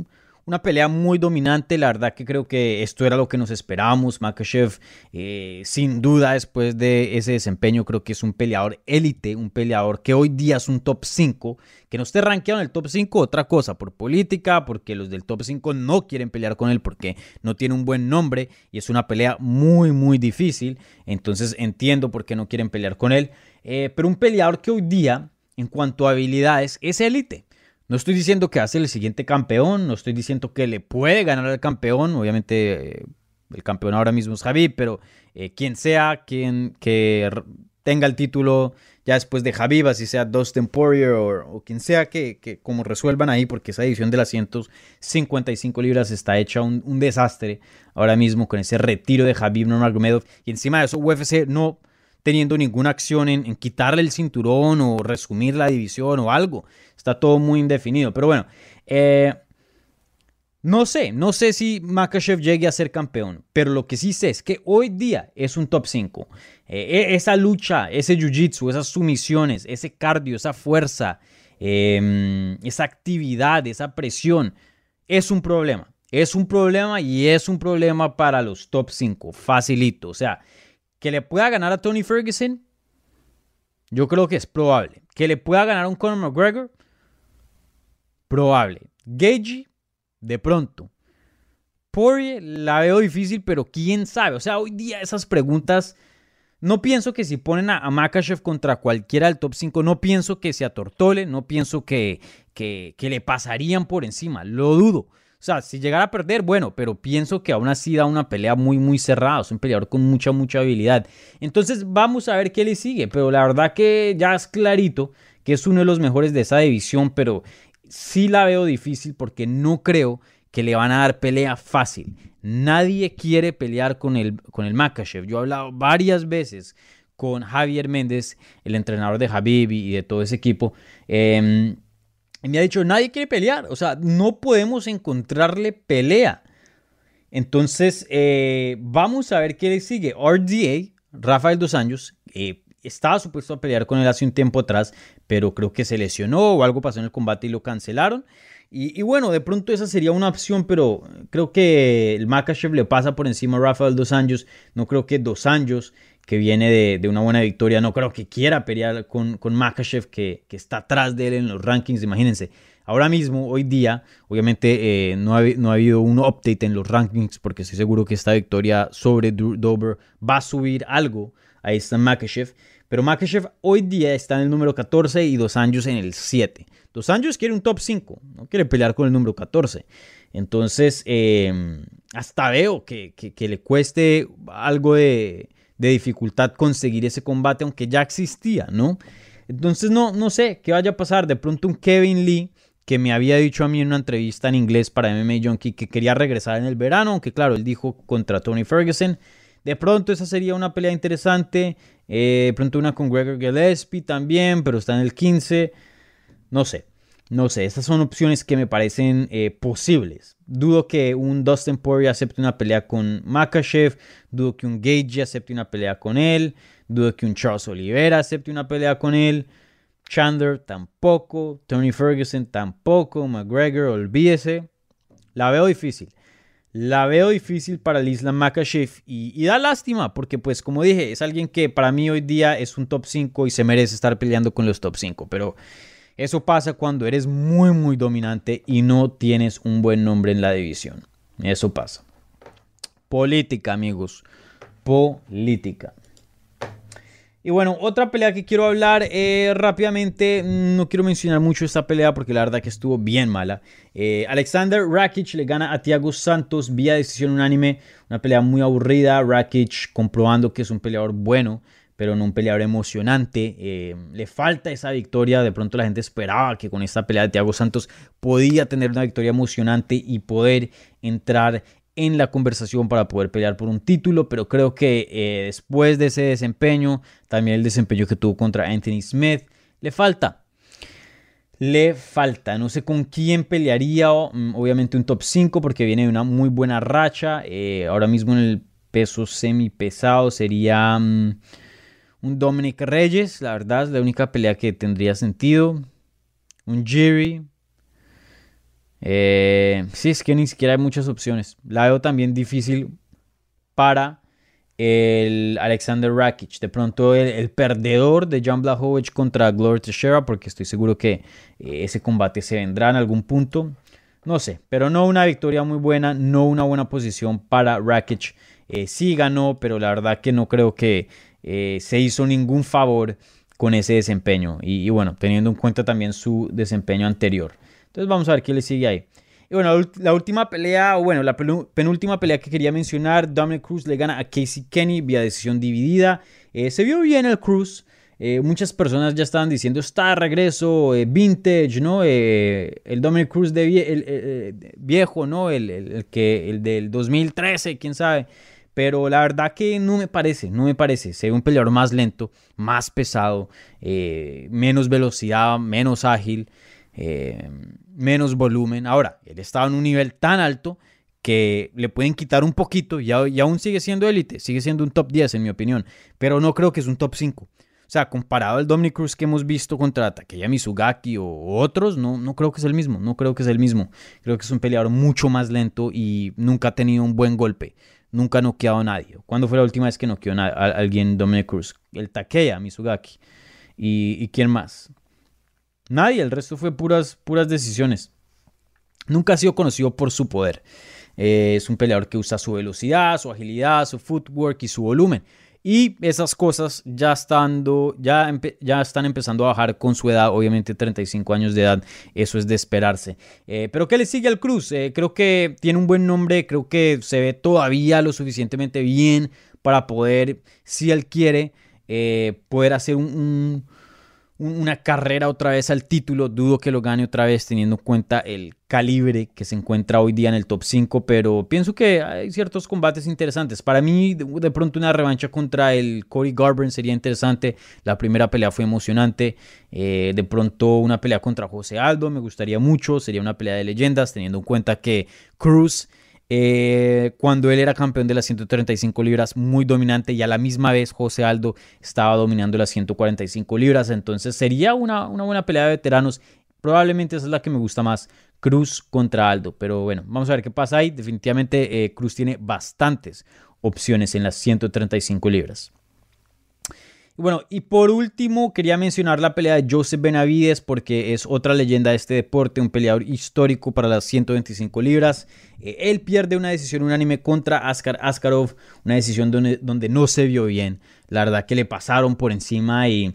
una pelea muy dominante. La verdad que creo que esto era lo que nos esperábamos. Makhachev, eh, sin duda, después de ese desempeño, creo que es un peleador élite, un peleador que hoy día es un top cinco. Que no esté rankeado en el top cinco, otra cosa, por política, porque los del top cinco no quieren pelear con él porque no tiene un buen nombre y es una pelea muy, muy difícil. Entonces entiendo por qué no quieren pelear con él. Eh, pero un peleador que hoy día, en cuanto a habilidades, es élite. No estoy diciendo que va a ser el siguiente campeón, no estoy diciendo que le puede ganar al campeón, obviamente eh, el campeón ahora mismo es Khabib, pero eh, quien sea quien que tenga el título ya después de Khabib, así sea Dustin Poirier o, o quien sea que, que como resuelvan ahí, porque esa división de las ciento cincuenta y cinco libras está hecha un, un desastre ahora mismo con ese retiro de Khabib Nurmagomedov, y encima de eso U F C no teniendo ninguna acción en, en quitarle el cinturón o resumir la división o algo. Está todo muy indefinido. Pero bueno, eh, no sé, no sé si Makhachev llegue a ser campeón, pero lo que sí sé es que hoy día es un top cinco. Eh, esa lucha, ese jiu-jitsu, esas sumisiones, ese cardio, esa fuerza, eh, esa actividad, esa presión, es un problema. Es un problema y es un problema para los top cinco. Facilito, o sea, que le pueda ganar a Tony Ferguson, yo creo que es probable. Que le pueda ganar a un Conor McGregor, probable. Gaethje, de pronto. Poirier, la veo difícil, pero quién sabe. O sea, hoy día esas preguntas, no pienso que si ponen a, a Makhachev contra cualquiera del top cinco, no pienso que se atortole, no pienso que, que, que le pasarían por encima. Lo dudo. O sea, si llegara a perder, bueno, pero pienso que aún así da una pelea muy, muy cerrada. Es un peleador con mucha, mucha habilidad. Entonces vamos a ver qué le sigue. Pero la verdad que ya es clarito que es uno de los mejores de esa división. Pero sí la veo difícil porque no creo que le van a dar pelea fácil. Nadie quiere pelear con el, con el Makhachev. Yo he hablado varias veces con Javier Méndez, el entrenador de Khabib y de todo ese equipo. Eh... Y me ha dicho, nadie quiere pelear. O sea, no podemos encontrarle pelea. Entonces, eh, vamos a ver qué le sigue. R D A, Rafael Dos Anjos, eh, estaba supuesto a pelear con él hace un tiempo atrás, pero creo que se lesionó o algo pasó en el combate y lo cancelaron. Y, y bueno, de pronto esa sería una opción, pero creo que el Makhachev le pasa por encima a Rafael Dos Anjos. No creo que Dos Anjos, que viene de, de una buena victoria, no creo que quiera pelear con, con Makhachev, que, que está atrás de él en los rankings. Imagínense, ahora mismo, hoy día, obviamente eh, no, ha, no ha habido un update en los rankings, porque estoy seguro que esta victoria sobre Dober va a subir algo. Ahí está Makhachev, pero Makhachev hoy día está en el número catorce y Dos Anjos en el siete. Dos Anjos quiere un top cinco, no quiere pelear con el número catorce. Entonces, eh, hasta veo que, que, que le cueste algo de... de dificultad conseguir ese combate, aunque ya existía, ¿no? Entonces no, no sé qué vaya a pasar. De pronto un Kevin Lee, que me había dicho a mí en una entrevista en inglés para M M A Junkie que quería regresar en el verano, aunque claro, él dijo contra Tony Ferguson. De pronto esa sería una pelea interesante. Eh, de pronto una con Gregor Gillespie también, pero está en el quince. No sé. No sé, estas son opciones que me parecen eh, posibles. Dudo que un Dustin Poirier acepte una pelea con Makhachev. Dudo que un Gaethje acepte una pelea con él. Dudo que un Charles Oliveira acepte una pelea con él. Chandler tampoco. Tony Ferguson tampoco. McGregor, olvídese. La veo difícil. La veo difícil para el Islam Makhachev. Y, y da lástima porque, pues, como dije, es alguien que para mí hoy día es un top cinco y se merece estar peleando con los top cinco. Pero... eso pasa cuando eres muy, muy dominante y no tienes un buen nombre en la división. Eso pasa. Política, amigos. Política. Y bueno, otra pelea que quiero hablar eh, rápidamente. No quiero mencionar mucho esta pelea porque la verdad que estuvo bien mala. Eh, Alexander Rakic le gana a Thiago Santos vía decisión unánime. Una pelea muy aburrida. Rakic comprobando que es un peleador bueno, pero no un peleador emocionante. Eh, le falta esa victoria. De pronto la gente esperaba que con esta pelea de Thiago Santos podía tener una victoria emocionante y poder entrar en la conversación para poder pelear por un título, pero creo que eh, después de ese desempeño, también el desempeño que tuvo contra Anthony Smith, le falta. Le falta. No sé con quién pelearía. Obviamente un top cinco porque viene de una muy buena racha. Eh, ahora mismo en el peso semipesado sería... Um, un Dominic Reyes, la verdad, es la única pelea que tendría sentido. Un Jiri. Eh, sí, es que ni siquiera hay muchas opciones. La veo también difícil para el Alexander Rakic. De pronto el, el perdedor de Jan Blachowicz contra Glover Teixeira, porque estoy seguro que eh, ese combate se vendrá en algún punto. No sé, pero no una victoria muy buena, no una buena posición para Rakic. Eh, sí ganó, pero la verdad que no creo que eh, se hizo ningún favor con ese desempeño. Y, y bueno, teniendo en cuenta también su desempeño anterior. Entonces vamos a ver qué le sigue ahí. Y bueno, la última pelea, o bueno, la penúltima pelea que quería mencionar, Dominick Cruz le gana a Casey Kenny vía decisión dividida. Eh, se vio bien el Cruz. Eh, muchas personas ya estaban diciendo, está de regreso, eh, vintage, ¿no? Eh, el Dominick Cruz de vie el, el, viejo, ¿no? El, el, el, que, el del dos mil trece, quién sabe. Pero la verdad que no me parece, no me parece. Se ve un peleador más lento, más pesado, eh, menos velocidad, menos ágil. Eh, menos volumen. Ahora, él estaba en un nivel tan alto que le pueden quitar un poquito y, y aún sigue siendo élite, sigue siendo un top diez en mi opinión, pero no creo que es un top cinco. O sea, comparado al Dominick Cruz que hemos visto contra Takeya Mizugaki o, o otros, no, no creo que es el mismo, no creo que es el mismo. Creo que es un peleador mucho más lento y nunca ha tenido un buen golpe, nunca ha noqueado a nadie. ¿Cuándo fue la última vez que noqueó a, a alguien Dominick Cruz? El Takeya Mizugaki. ¿Y, y quién más? Nadie, el resto fue puras, puras decisiones. Nunca ha sido conocido por su poder. Eh, es un peleador que usa su velocidad, su agilidad, su footwork y su volumen. Y esas cosas ya, estando, ya, empe ya están empezando a bajar con su edad, obviamente treinta y cinco años de edad, eso es de esperarse. Eh, pero ¿qué le sigue al Cruz? Eh, creo que tiene un buen nombre, creo que se ve todavía lo suficientemente bien para poder, si él quiere, eh, poder hacer un... un una carrera otra vez al título. Dudo que lo gane otra vez teniendo en cuenta el calibre que se encuentra hoy día en el top cinco, pero pienso que hay ciertos combates interesantes. Para mí de, de pronto una revancha contra el Cody Garbrandt sería interesante. La primera pelea fue emocionante. Eh, de pronto una pelea contra José Aldo me gustaría mucho, sería una pelea de leyendas teniendo en cuenta que Cruz Eh, cuando él era campeón de las ciento treinta y cinco libras, muy dominante, y a la misma vez José Aldo estaba dominando las ciento cuarenta y cinco libras, entonces sería una, una buena pelea de veteranos. Probablemente esa es la que me gusta más, Cruz contra Aldo, pero bueno, vamos a ver qué pasa ahí. Definitivamente eh, Cruz tiene bastantes opciones en las ciento treinta y cinco libras. Bueno, y por último quería mencionar la pelea de Joseph Benavidez porque es otra leyenda de este deporte, un peleador histórico para las ciento veinticinco libras. Eh, él pierde una decisión unánime contra Askar Askarov, una decisión donde, donde no se vio bien. La verdad que le pasaron por encima y...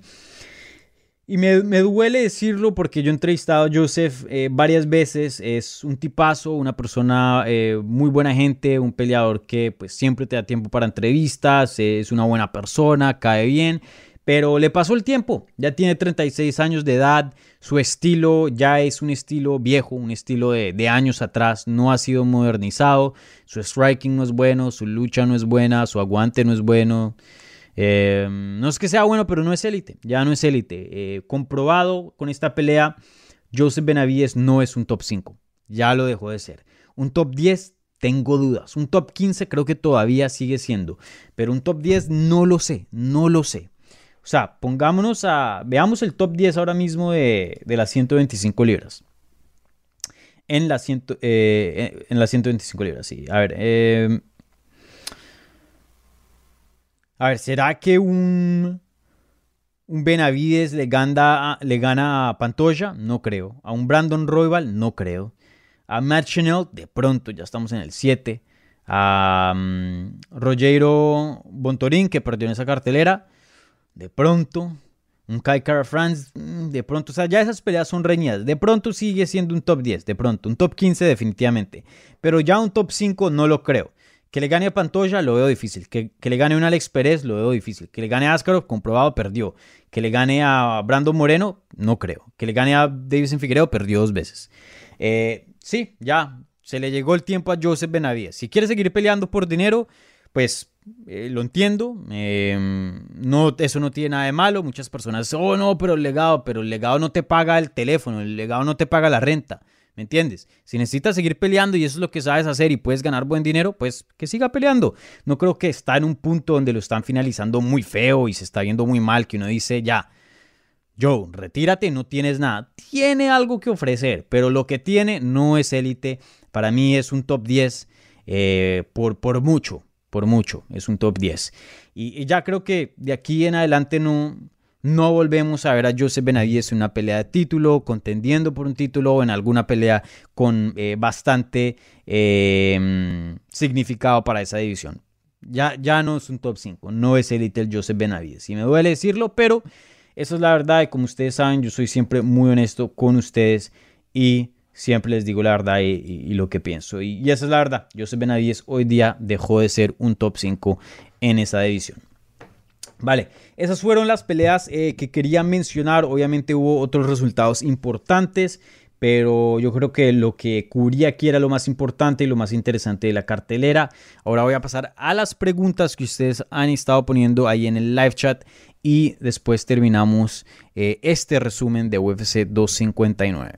Y me, me duele decirlo porque yo he entrevistado a Joseph eh, varias veces. Es un tipazo, una persona eh, muy buena gente, un peleador que pues siempre te da tiempo para entrevistas, eh, es una buena persona, cae bien, pero le pasó el tiempo. Ya tiene treinta y seis años de edad, su estilo ya es un estilo viejo, un estilo de, de años atrás, no ha sido modernizado, su striking no es bueno, su lucha no es buena, su aguante no es bueno. Eh, no es que sea bueno, pero no es élite, ya no es élite. Eh, comprobado con esta pelea, Joseph Benavidez no es un top cinco, ya lo dejó de ser. Un top diez, tengo dudas. Un top quince creo que todavía sigue siendo, pero un top diez no lo sé, no lo sé. O sea, pongámonos a, veamos el top diez ahora mismo de, de las ciento veinticinco libras. En las, ciento, eh, en las ciento veinticinco libras, sí. A ver, eh... A ver, ¿será que un, un Benavidez le gana, le gana a Pantoja? No creo. ¿A un Brandon Royval? No creo. A Matt Chanel, de pronto, ya estamos en el siete. A um, Rogero Bontorin, que perdió en esa cartelera, de pronto. Un Kai Kara France, de pronto. O sea, ya esas peleas son reñidas. De pronto sigue siendo un top diez, de pronto. Un top quince definitivamente. Pero ya un top cinco no lo creo. Que le gane a Pantoja lo veo difícil. Que, que le gane a un Alex Pérez lo veo difícil. Que le gane a Askarov, comprobado, perdió. Que le gane a Brandon Moreno, no creo. Que le gane a Deiveson Figueiredo, perdió dos veces. Eh, sí, ya. Se le llegó el tiempo a Joseph Benavidez. Si quiere seguir peleando por dinero, pues eh, lo entiendo. Eh, no, eso no tiene nada de malo. Muchas personas dicen, oh no, pero el legado. Pero el legado no te paga el teléfono. El legado no te paga la renta. ¿Me entiendes? Si necesitas seguir peleando y eso es lo que sabes hacer y puedes ganar buen dinero, pues que siga peleando. No creo que está en un punto donde lo están finalizando muy feo y se está viendo muy mal, que uno dice, ya, Joe, retírate, no tienes nada. Tiene algo que ofrecer, pero lo que tiene no es élite. Para mí es un top diez eh, por, por mucho, por mucho. Es un top diez. Y, y ya creo que de aquí en adelante no, no volvemos a ver a Joseph Benavidez en una pelea de título, contendiendo por un título o en alguna pelea con eh, bastante eh, significado para esa división. Ya, ya no es un top cinco, no es élite el Joseph Benavidez. Y me duele decirlo, pero eso es la verdad y como ustedes saben, yo soy siempre muy honesto con ustedes y siempre les digo la verdad y, y, y lo que pienso. Y, y esa es la verdad. Joseph Benavidez hoy día dejó de ser un top cinco en esa división. Vale, esas fueron las peleas eh, que quería mencionar. Obviamente hubo otros resultados importantes, pero yo creo que lo que cubrí aquí era lo más importante y lo más interesante de la cartelera. Ahora voy a pasar a las preguntas que ustedes han estado poniendo ahí en el live chat y después terminamos eh, este resumen de U F C doscientos cincuenta y nueve.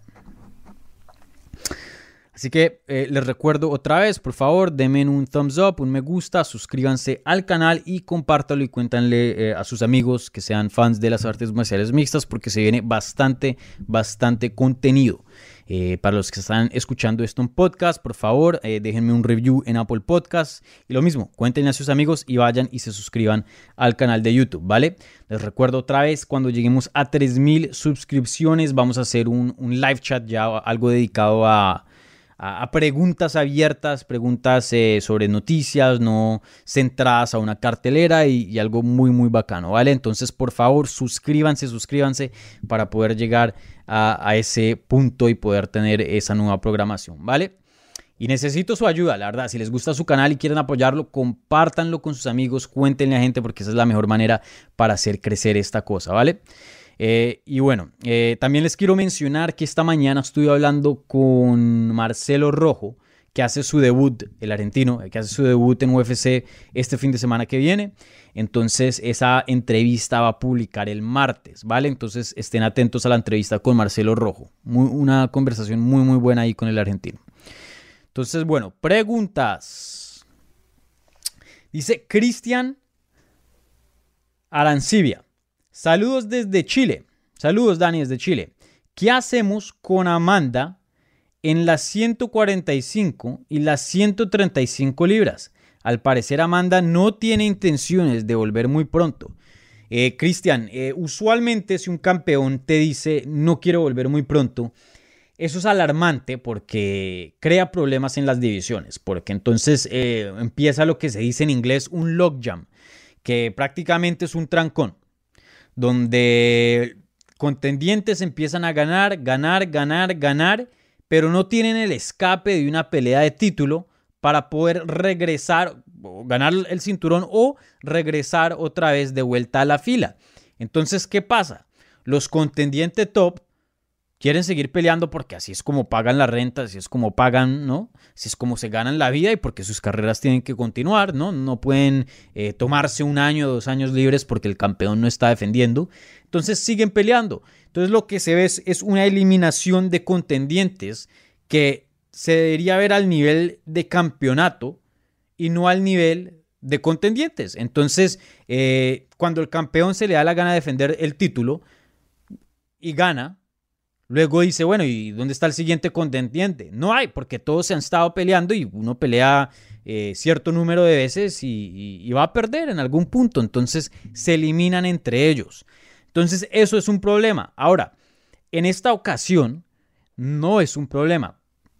Así que eh, les recuerdo otra vez, por favor, denme un thumbs up, un me gusta, suscríbanse al canal y compártanlo y cuéntanle eh, a sus amigos que sean fans de las artes marciales mixtas porque se viene bastante, bastante contenido. Eh, para los que están escuchando esto en podcast, por favor, eh, déjenme un review en Apple Podcasts. Y lo mismo, cuéntenle a sus amigos y vayan y se suscriban al canal de YouTube, ¿vale? Les recuerdo otra vez, cuando lleguemos a tres mil suscripciones, vamos a hacer un, un live chat ya, algo dedicado a... a preguntas abiertas, preguntas eh, sobre noticias, no centradas a una cartelera y, y algo muy muy bacano, ¿vale? Entonces por favor suscríbanse, suscríbanse para poder llegar a, a ese punto y poder tener esa nueva programación, ¿vale? Y necesito su ayuda, la verdad, si les gusta su canal y quieren apoyarlo, compártanlo con sus amigos, cuéntenle a gente porque esa es la mejor manera para hacer crecer esta cosa, ¿vale? Eh, y bueno, eh, también les quiero mencionar que esta mañana estuve hablando con Marcelo Rojo, que hace su debut, el argentino, que hace su debut en U F C este fin de semana que viene. Entonces esa entrevista va a publicar el martes, ¿vale? Entonces estén atentos a la entrevista con Marcelo Rojo. Muy, una conversación muy muy buena ahí con el argentino. Entonces, bueno, preguntas. Dice Cristian Arancibia. Saludos desde Chile. Saludos, Dani, desde Chile. ¿Qué hacemos con Amanda en las ciento cuarenta y cinco y las ciento treinta y cinco libras? Al parecer, Amanda no tiene intenciones de volver muy pronto. Eh, Cristian, eh, usualmente si un campeón te dice no quiero volver muy pronto, eso es alarmante porque crea problemas en las divisiones. Porque entonces eh, empieza lo que se dice en inglés un logjam, que prácticamente es un trancón, donde contendientes empiezan a ganar, ganar, ganar, ganar, pero no tienen el escape de una pelea de título para poder regresar, ganar el cinturón o regresar otra vez de vuelta a la fila. Entonces, ¿qué pasa? Los contendientes top quieren seguir peleando porque así es como pagan la renta, así es como pagan, ¿no? Así es como se ganan la vida y porque sus carreras tienen que continuar, ¿no? No pueden eh, tomarse un año o dos años libres porque el campeón no está defendiendo. Entonces siguen peleando. Entonces lo que se ve es, es una eliminación de contendientes que se debería ver al nivel de campeonato y no al nivel de contendientes. Entonces, eh, cuando el campeón se le da la gana de defender el título y gana, luego dice, bueno, ¿y dónde está el siguiente contendiente? No hay, porque todos se han estado peleando y uno pelea eh, cierto número de veces y, y, y va a perder en algún punto. Entonces se eliminan entre ellos. Entonces eso es un problema. Ahora, en esta ocasión no es un problema,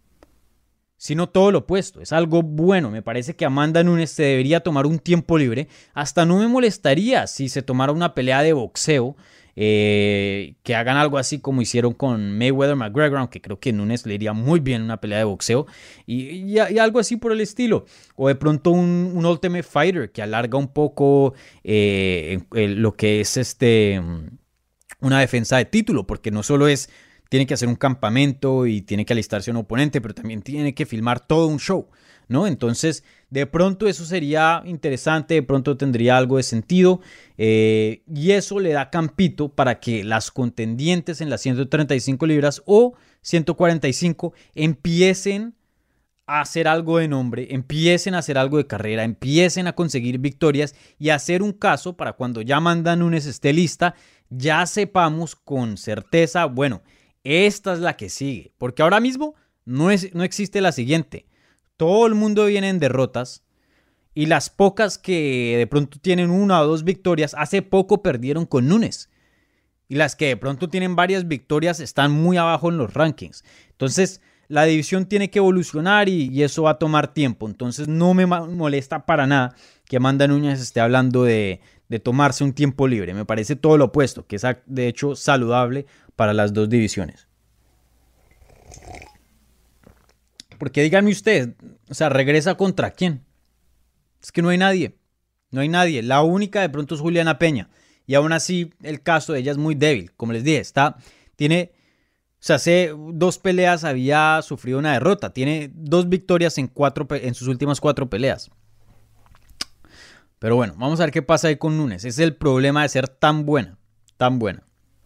sino todo lo opuesto. Es algo bueno. Me parece que Amanda Nunes se debería tomar un tiempo libre. Hasta no me molestaría si se tomara una pelea de boxeo. Eh, que hagan algo así como hicieron con Mayweather-McGregor, aunque creo que Nunes le iría muy bien una pelea de boxeo y, y, y algo así por el estilo, o de pronto un, un Ultimate Fighter que alarga un poco eh, lo que es este una defensa de título, porque no solo es tiene que hacer un campamento y tiene que alistarse a un oponente, pero también tiene que filmar todo un show, ¿no? Entonces, de pronto eso sería interesante, de pronto tendría algo de sentido eh, y eso le da campito para que las contendientes en las ciento treinta y cinco libras o ciento cuarenta y cinco empiecen a hacer algo de nombre, empiecen a hacer algo de carrera, empiecen a conseguir victorias y hacer un caso para cuando ya Amanda Nunes esté lista, ya sepamos con certeza, bueno, esta es la que sigue. Porque ahora mismo no, es, no existe la siguiente. Todo el mundo viene en derrotas y las pocas que de pronto tienen una o dos victorias, hace poco perdieron con Nunes. Y las que de pronto tienen varias victorias están muy abajo en los rankings. Entonces, la división tiene que evolucionar y, y eso va a tomar tiempo. Entonces, no me molesta para nada que Amanda Nunes esté hablando de, de tomarse un tiempo libre. Me parece todo lo opuesto, que es de hecho saludable para las dos divisiones. Porque díganme ustedes, o sea, ¿regresa contra quién? Es que no hay nadie. No hay nadie. La única de pronto es Juliana Peña. Y aún así, el caso de ella es muy débil. Como les dije, está, tiene, o sea, hace dos peleas había sufrido una derrota. Tiene dos victorias en, cuatro, en sus últimas cuatro peleas. Pero bueno, vamos a ver qué pasa ahí con Nunes. Ese es el problema de ser tan buena, tan buena.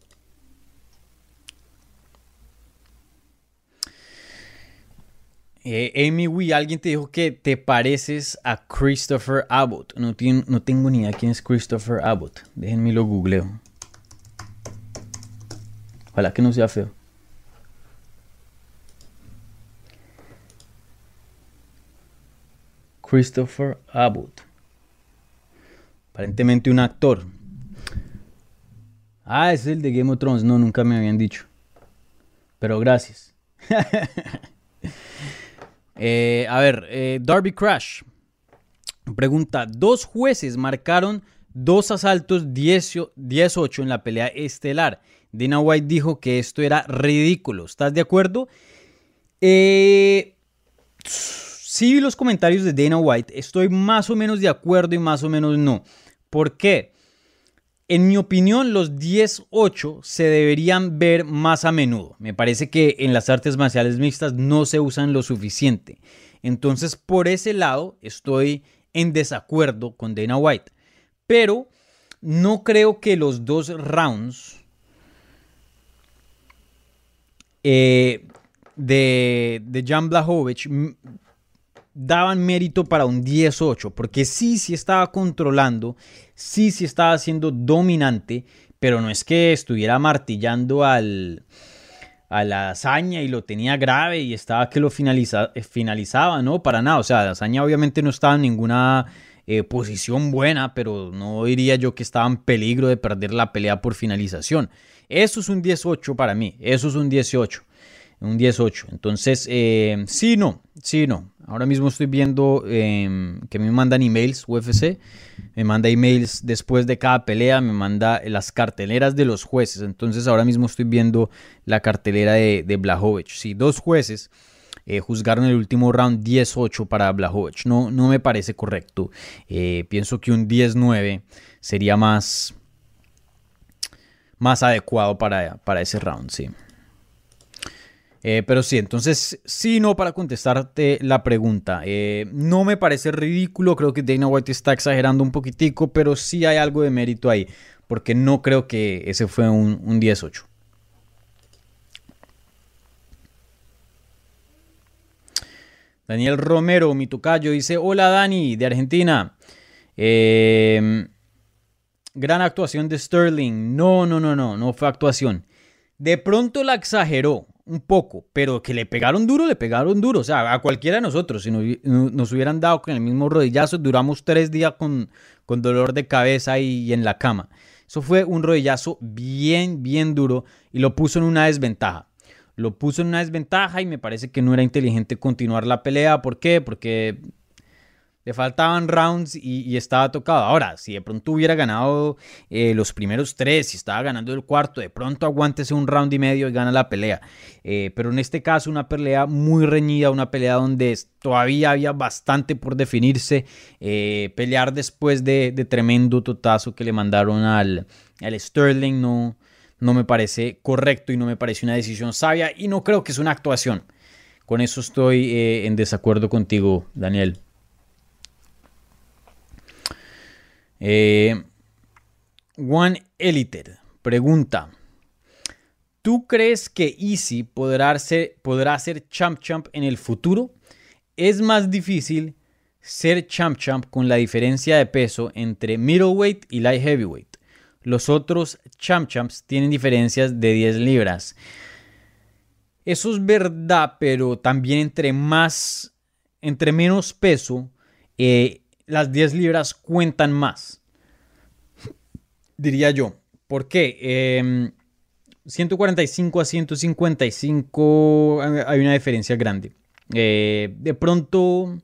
Eh, Amy Wee, alguien te dijo que te pareces a Christopher Abbott. No, tiene, no tengo ni idea quién es Christopher Abbott. Déjenme lo googleo. Ojalá que no sea feo. Christopher Abbott. Aparentemente un actor. Ah, es el de Game of Thrones. No, nunca me habían dicho. Pero gracias. Eh, a ver, eh, Darby Crash pregunta, dos jueces marcaron dos asaltos diez ocho en la pelea estelar. Dana White dijo que esto era ridículo. ¿Estás de acuerdo? Eh, sí vi los comentarios de Dana White. Estoy más o menos de acuerdo y más o menos no. ¿Por qué? En mi opinión, los diez ocho se deberían ver más a menudo. Me parece que en las artes marciales mixtas no se usan lo suficiente. Entonces, por ese lado, estoy en desacuerdo con Dana White. Pero no creo que los dos rounds eh, de, de Jan Blachowicz daban mérito para un diez ocho, porque sí, sí estaba controlando, sí, sí estaba siendo dominante, pero no es que estuviera martillando al, a la hazaña y lo tenía grave y estaba que lo finaliza, finalizaba, no, para nada. O sea, la hazaña obviamente no estaba en ninguna eh, posición buena, pero no diría yo que estaba en peligro de perder la pelea por finalización. Eso es un diez ocho para mí, eso es un dieciocho. Un diez ocho. Entonces, eh, sí, no, sí, no. Ahora mismo estoy viendo eh, que me mandan emails, U F C. Me manda emails después de cada pelea, me manda las carteleras de los jueces. Entonces, ahora mismo estoy viendo la cartelera de, de Blachowicz. Sí, dos jueces eh, juzgaron el último round diez ocho para Blachowicz. No, no me parece correcto. Eh, pienso que un diez nueve sería más, más adecuado para, para ese round, sí. Eh, pero sí, entonces, sí, no, para contestarte la pregunta. Eh, no me parece ridículo, creo que Dana White está exagerando un poquitico, pero sí hay algo de mérito ahí, porque no creo que ese fue un, un diez ocho. Daniel Romero, mi tocayo, dice, hola Dani, de Argentina. Eh, gran actuación de Sterling. No, no, no, no, no fue actuación. De pronto la exageró un poco, pero que le pegaron duro, le pegaron duro. O sea, a cualquiera de nosotros, si nos, nos hubieran dado con el mismo rodillazo, duramos tres días con, con dolor de cabeza y, y en la cama. Eso fue un rodillazo bien, bien duro y lo puso en una desventaja. Lo puso en una desventaja y me parece que no era inteligente continuar la pelea. ¿Por qué? Porque le faltaban rounds y, y estaba tocado. Ahora, si de pronto hubiera ganado eh, los primeros tres, si estaba ganando el cuarto, de pronto aguántese un round y medio y gana la pelea. Eh, pero en este caso, una pelea muy reñida, una pelea donde todavía había bastante por definirse. Eh, pelear después de, de tremendo totazo que le mandaron al, al Sterling no, no me parece correcto y no me parece una decisión sabia y no creo que es una actuación. Con eso estoy eh, en desacuerdo contigo, Daniel. Eh, One Elite pregunta, ¿tú crees que Izzy podrá ser, podrá ser champ champ en el futuro? ¿Es más difícil ser champ champ con la diferencia de peso entre middleweight y light heavyweight? los otros champ champs tienen diferencias de diez libras. Eso es verdad, pero también entre más, entre menos peso, eh, las diez libras cuentan más, diría yo. ¿Por qué? Eh, ciento cuarenta y cinco a ciento cincuenta y cinco hay una diferencia grande. Eh, de pronto, o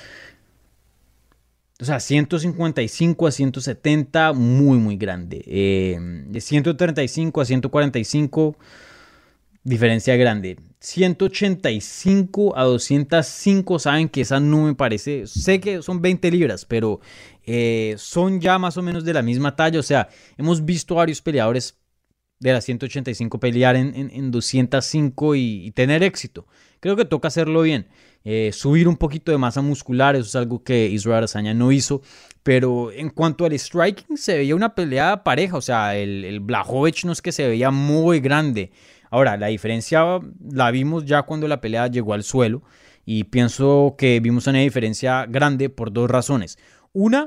sea, ciento cincuenta y cinco a ciento setenta, muy, muy grande. Eh, de ciento treinta y cinco a ciento cuarenta y cinco, diferencia grande. ciento ochenta y cinco a doscientos cinco, saben que esa no me parece. Sé que son veinte libras, pero eh, son ya más o menos de la misma talla. O sea, hemos visto varios peleadores de las ciento ochenta y cinco pelear en, en, en doscientos cinco y, y tener éxito. Creo que toca hacerlo bien. Eh, subir un poquito de masa muscular, eso es algo que Israel Adesanya no hizo. Pero en cuanto al striking, se veía una pelea pareja. O sea, el, el Blachowicz no es que se veía muy grande. Ahora, la diferencia la vimos ya cuando la pelea llegó al suelo y pienso que vimos una diferencia grande por dos razones. Una,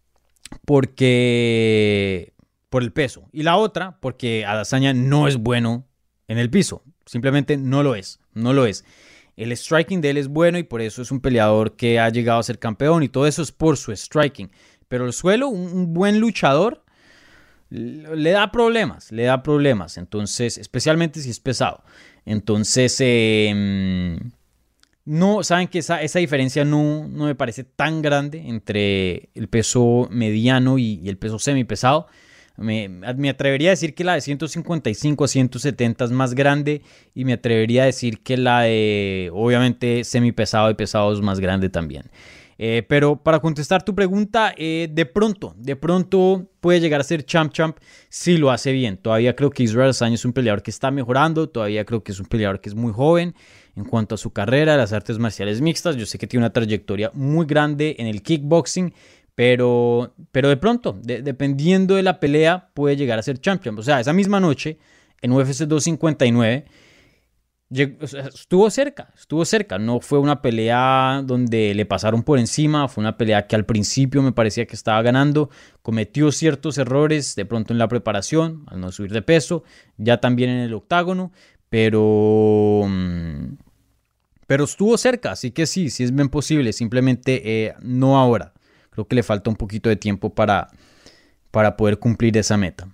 porque por el peso, y la otra, porque Adesanya no es bueno en el piso. Simplemente no lo es, no lo es. El striking de él es bueno y por eso es un peleador que ha llegado a ser campeón y todo eso es por su striking. Pero el suelo, un, un buen luchador, le da problemas, le da problemas, entonces, especialmente si es pesado. Entonces, eh, no, saben que esa, esa diferencia no, no me parece tan grande entre el peso mediano y, y el peso semipesado. Me, me atrevería a decir que la de ciento cincuenta y cinco a ciento setenta es más grande y me atrevería a decir que la de, obviamente, semipesado y pesado es más grande también. Eh, pero para contestar tu pregunta, eh, de pronto, de pronto puede llegar a ser champ champ si lo hace bien. Todavía creo que Israel Adesanya es un peleador que está mejorando, todavía creo que es un peleador que es muy joven en cuanto a su carrera de las artes marciales mixtas. Yo sé que tiene una trayectoria muy grande en el kickboxing, pero, pero de pronto, de, dependiendo de la pelea, puede llegar a ser champ champ. O sea, esa misma noche en U F C doscientos cincuenta y nueve Llegó, o sea, estuvo cerca, estuvo cerca. No fue una pelea donde le pasaron por encima. Fue una pelea que al principio me parecía que estaba ganando. Cometió ciertos errores de pronto en la preparación, al no subir de peso. Ya también en el octágono. Pero, pero estuvo cerca, así que sí, sí es bien posible. Simplemente eh, no ahora. Creo que le falta un poquito de tiempo para, para poder cumplir esa meta.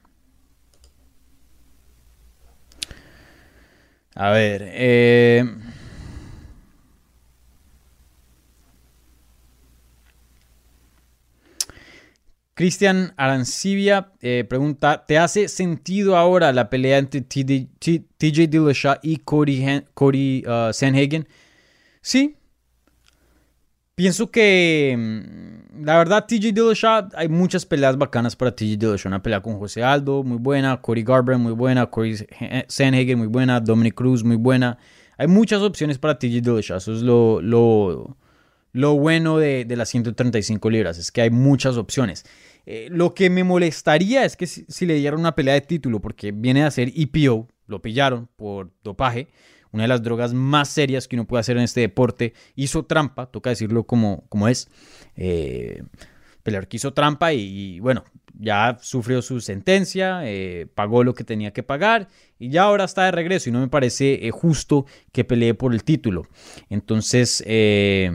A ver, eh... Cristian Arancibia eh, pregunta, ¿te hace sentido ahora la pelea entre T J Dillashaw y Cody, Han Cody uh, Sandhagen? Sí. Pienso que, la verdad, T J Dillashaw, hay muchas peleas bacanas para T J Dillashaw. Una pelea con José Aldo, muy buena. Cody Garbrandt, muy buena. Cody Sandhagen, muy buena. Dominic Cruz, muy buena. Hay muchas opciones para T J Dillashaw. Eso es lo, lo, lo bueno de, de las ciento treinta y cinco libras. Es que hay muchas opciones. Eh, lo que me molestaría es que si, si le dieran una pelea de título, porque viene a ser E P O, lo pillaron por dopaje. Una de las drogas más serias que uno puede hacer en este deporte. Hizo trampa, toca decirlo como, como es. Eh, peleador que hizo trampa y, y bueno, ya sufrió su sentencia, eh, pagó lo que tenía que pagar y ya ahora está de regreso y no me parece eh, justo que pelee por el título. Entonces, eh,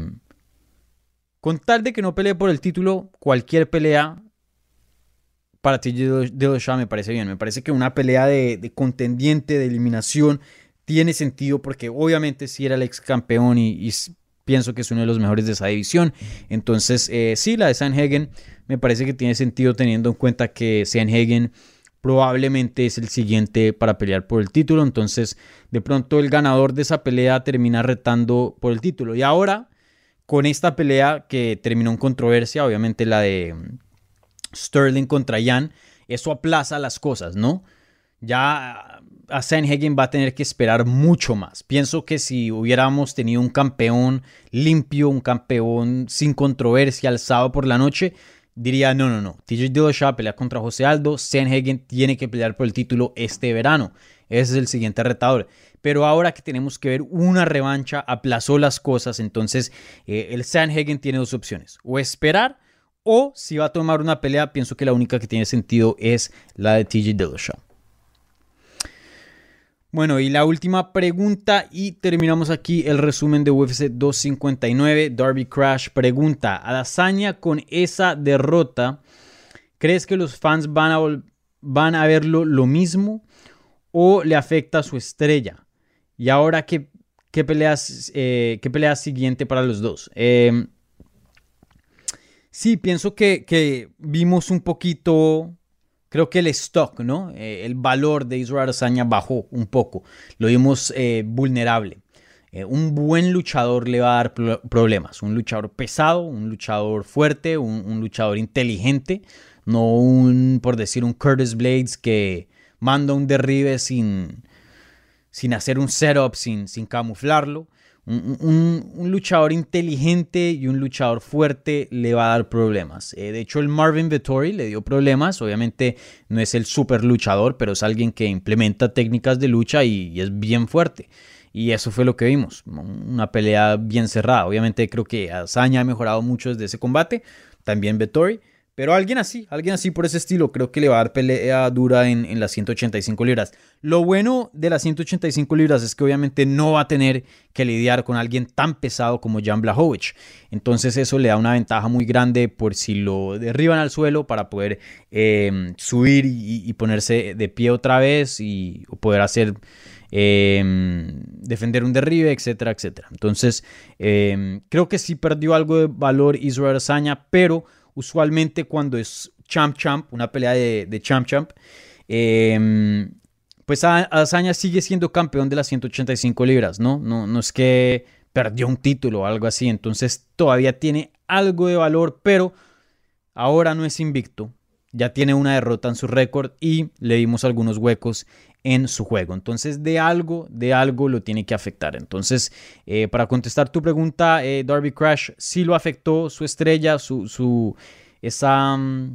con tal de que no pelee por el título, cualquier pelea para T J Dillashaw me parece bien. Me parece que una pelea de, de contendiente, de eliminación, tiene sentido porque obviamente sí era el ex campeón y, y pienso que es uno de los mejores de esa división. Entonces, eh, sí, la de Sandhagen me parece que tiene sentido teniendo en cuenta que Sandhagen probablemente es el siguiente para pelear por el título. Entonces, de pronto el ganador de esa pelea termina retando por el título. Y ahora, con esta pelea que terminó en controversia, obviamente la de Sterling contra Jan, eso aplaza las cosas, ¿no? Ya a Sandhagen va a tener que esperar mucho más. Pienso que si hubiéramos tenido un campeón limpio, un campeón sin controversia el sábado por la noche, diría no, no, no. T J Dillashaw pelea contra José Aldo. Sandhagen tiene que pelear por el título este verano. Ese es el siguiente retador. Pero ahora que tenemos que ver una revancha, aplazó las cosas. Entonces, eh, el Sandhagen tiene dos opciones. O esperar o si va a tomar una pelea, pienso que la única que tiene sentido es la de T J Dillashaw. Bueno, y la última pregunta y terminamos aquí el resumen de U F C doscientos cincuenta y nueve. Darby Crash pregunta: Adesanya con esa derrota, ¿crees que los fans van a, van a verlo lo mismo o le afecta a su estrella? Y ahora, ¿qué, qué, peleas, eh, qué pelea siguiente para los dos? Eh, sí, pienso que, que vimos un poquito... Creo que el stock, ¿no? Eh, el valor de Israel Adesanya bajó un poco. Lo vimos eh, vulnerable. Eh, un buen luchador le va a dar pro- problemas. Un luchador pesado, un luchador fuerte, un, un luchador inteligente. No un, por decir, un Curtis Blades que manda un derribe sin, sin hacer un setup, sin, sin camuflarlo. Un, un, un luchador inteligente y un luchador fuerte le va a dar problemas. Eh, de hecho, el Marvin Vettori le dio problemas. Obviamente no es el super luchador, pero es alguien que implementa técnicas de lucha y, y es bien fuerte. Y eso fue lo que vimos. Una pelea bien cerrada. Obviamente creo que Adesanya ha mejorado mucho desde ese combate. También Vettori. Pero alguien así, alguien así por ese estilo, creo que le va a dar pelea dura en, en las ciento ochenta y cinco libras. Lo bueno de las ciento ochenta y cinco libras es que obviamente no va a tener que lidiar con alguien tan pesado como Jan Blachowicz. Entonces eso le da una ventaja muy grande por si lo derriban al suelo para poder eh, subir y, y ponerse de pie otra vez y poder hacer... Eh, defender un derribe, etcétera, etcétera. Entonces eh, creo que sí perdió algo de valor Israel Adesanya, pero usualmente cuando es champ champ, una pelea de, de champ champ, eh, pues Adesanya sigue siendo campeón de las ciento ochenta y cinco libras, ¿no? No, no es que perdió un título o algo así, entonces todavía tiene algo de valor, pero ahora no es invicto, ya tiene una derrota en su récord y le dimos algunos huecos en su juego. Entonces de algo, de algo lo tiene que afectar. Entonces eh, para contestar tu pregunta, eh, Darby Crash sí lo afectó su estrella, su, su esa,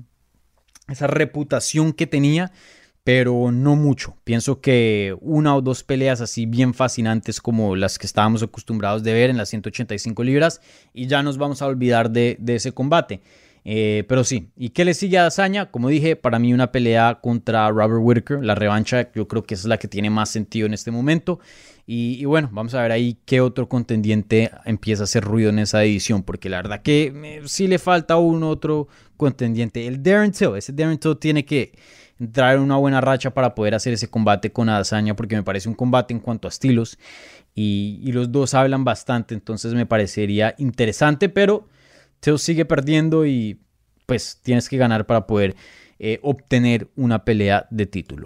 esa reputación que tenía, pero no mucho. Pienso que una o dos peleas así bien fascinantes como las que estábamos acostumbrados de ver en las ciento ochenta y cinco libras y ya nos vamos a olvidar de, de ese combate. Eh, pero sí, ¿y qué le sigue a Adesanya? Como dije, para mí una pelea contra Robert Whittaker, la revancha, yo creo que esa es la que tiene más sentido en este momento. Y, y bueno, vamos a ver ahí qué otro contendiente empieza a hacer ruido en esa edición, porque la verdad que eh, sí le falta un otro contendiente. El Darren Till, ese Darren Till tiene que entrar en una buena racha para poder hacer ese combate con Adesanya, porque me parece un combate en cuanto a estilos y, y los dos hablan bastante, entonces me parecería interesante, pero Till sigue perdiendo y pues tienes que ganar para poder eh, obtener una pelea de título.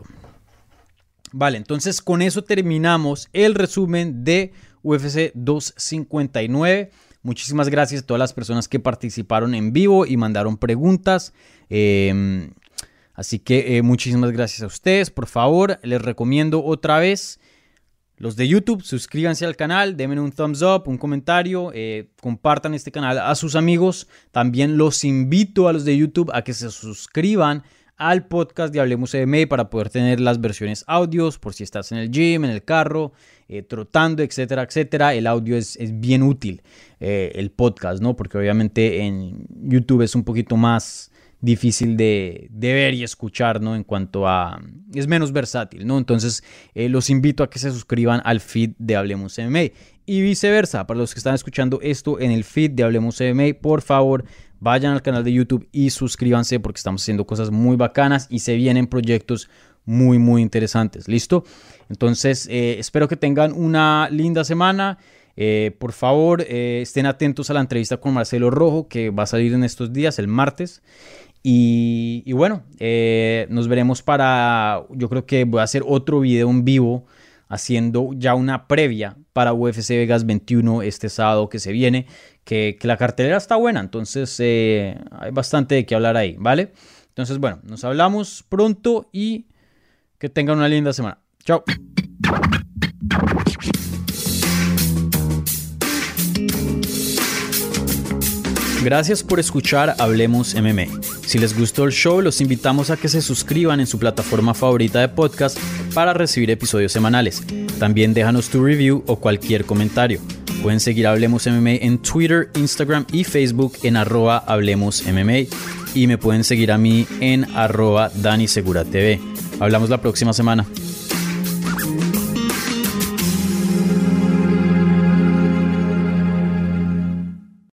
Vale, entonces con eso terminamos el resumen de U F C doscientos cincuenta y nueve. Muchísimas gracias a todas las personas que participaron en vivo y mandaron preguntas. Eh, así que eh, muchísimas gracias a ustedes. Por favor, les recomiendo otra vez los de YouTube, suscríbanse al canal, denme un thumbs up, un comentario, eh, compartan este canal a sus amigos. También los invito a los de YouTube a que se suscriban al podcast de Hablemos M M A para poder tener las versiones audios por si estás en el gym, en el carro, eh, trotando, etcétera, etcétera. El audio es, es bien útil, eh, el podcast, ¿no? Porque obviamente en YouTube es un poquito más difícil de, de ver y escuchar, ¿no? En cuanto a... es menos versátil, ¿no? Entonces eh, los invito a que se suscriban al feed de Hablemos M M A y viceversa. Para los que están escuchando esto en el feed de Hablemos M M A, por favor vayan al canal de YouTube y suscríbanse porque estamos haciendo cosas muy bacanas y se vienen proyectos muy muy interesantes. ¿Listo? Entonces eh, espero que tengan una linda semana. Eh, por favor eh, estén atentos a la entrevista con Marcelo Rojo que va a salir en estos días, el martes. Y, y bueno, eh, nos veremos para, yo creo que voy a hacer otro video en vivo haciendo ya una previa para U F C Vegas veintiuno este sábado que se viene, que, que la cartelera está buena, entonces eh, hay bastante de qué hablar ahí, ¿vale? Entonces bueno, nos hablamos pronto y que tengan una linda semana. Chao. Gracias por escuchar Hablemos M M A. Si les gustó el show, los invitamos a que se suscriban en su plataforma favorita de podcast para recibir episodios semanales. También déjanos tu review o cualquier comentario. Pueden seguir a Hablemos M M A en Twitter, Instagram y Facebook en arroba Hablemos M M A. Y me pueden seguir a mí en arroba Dani Segura T V. Hablamos la próxima semana.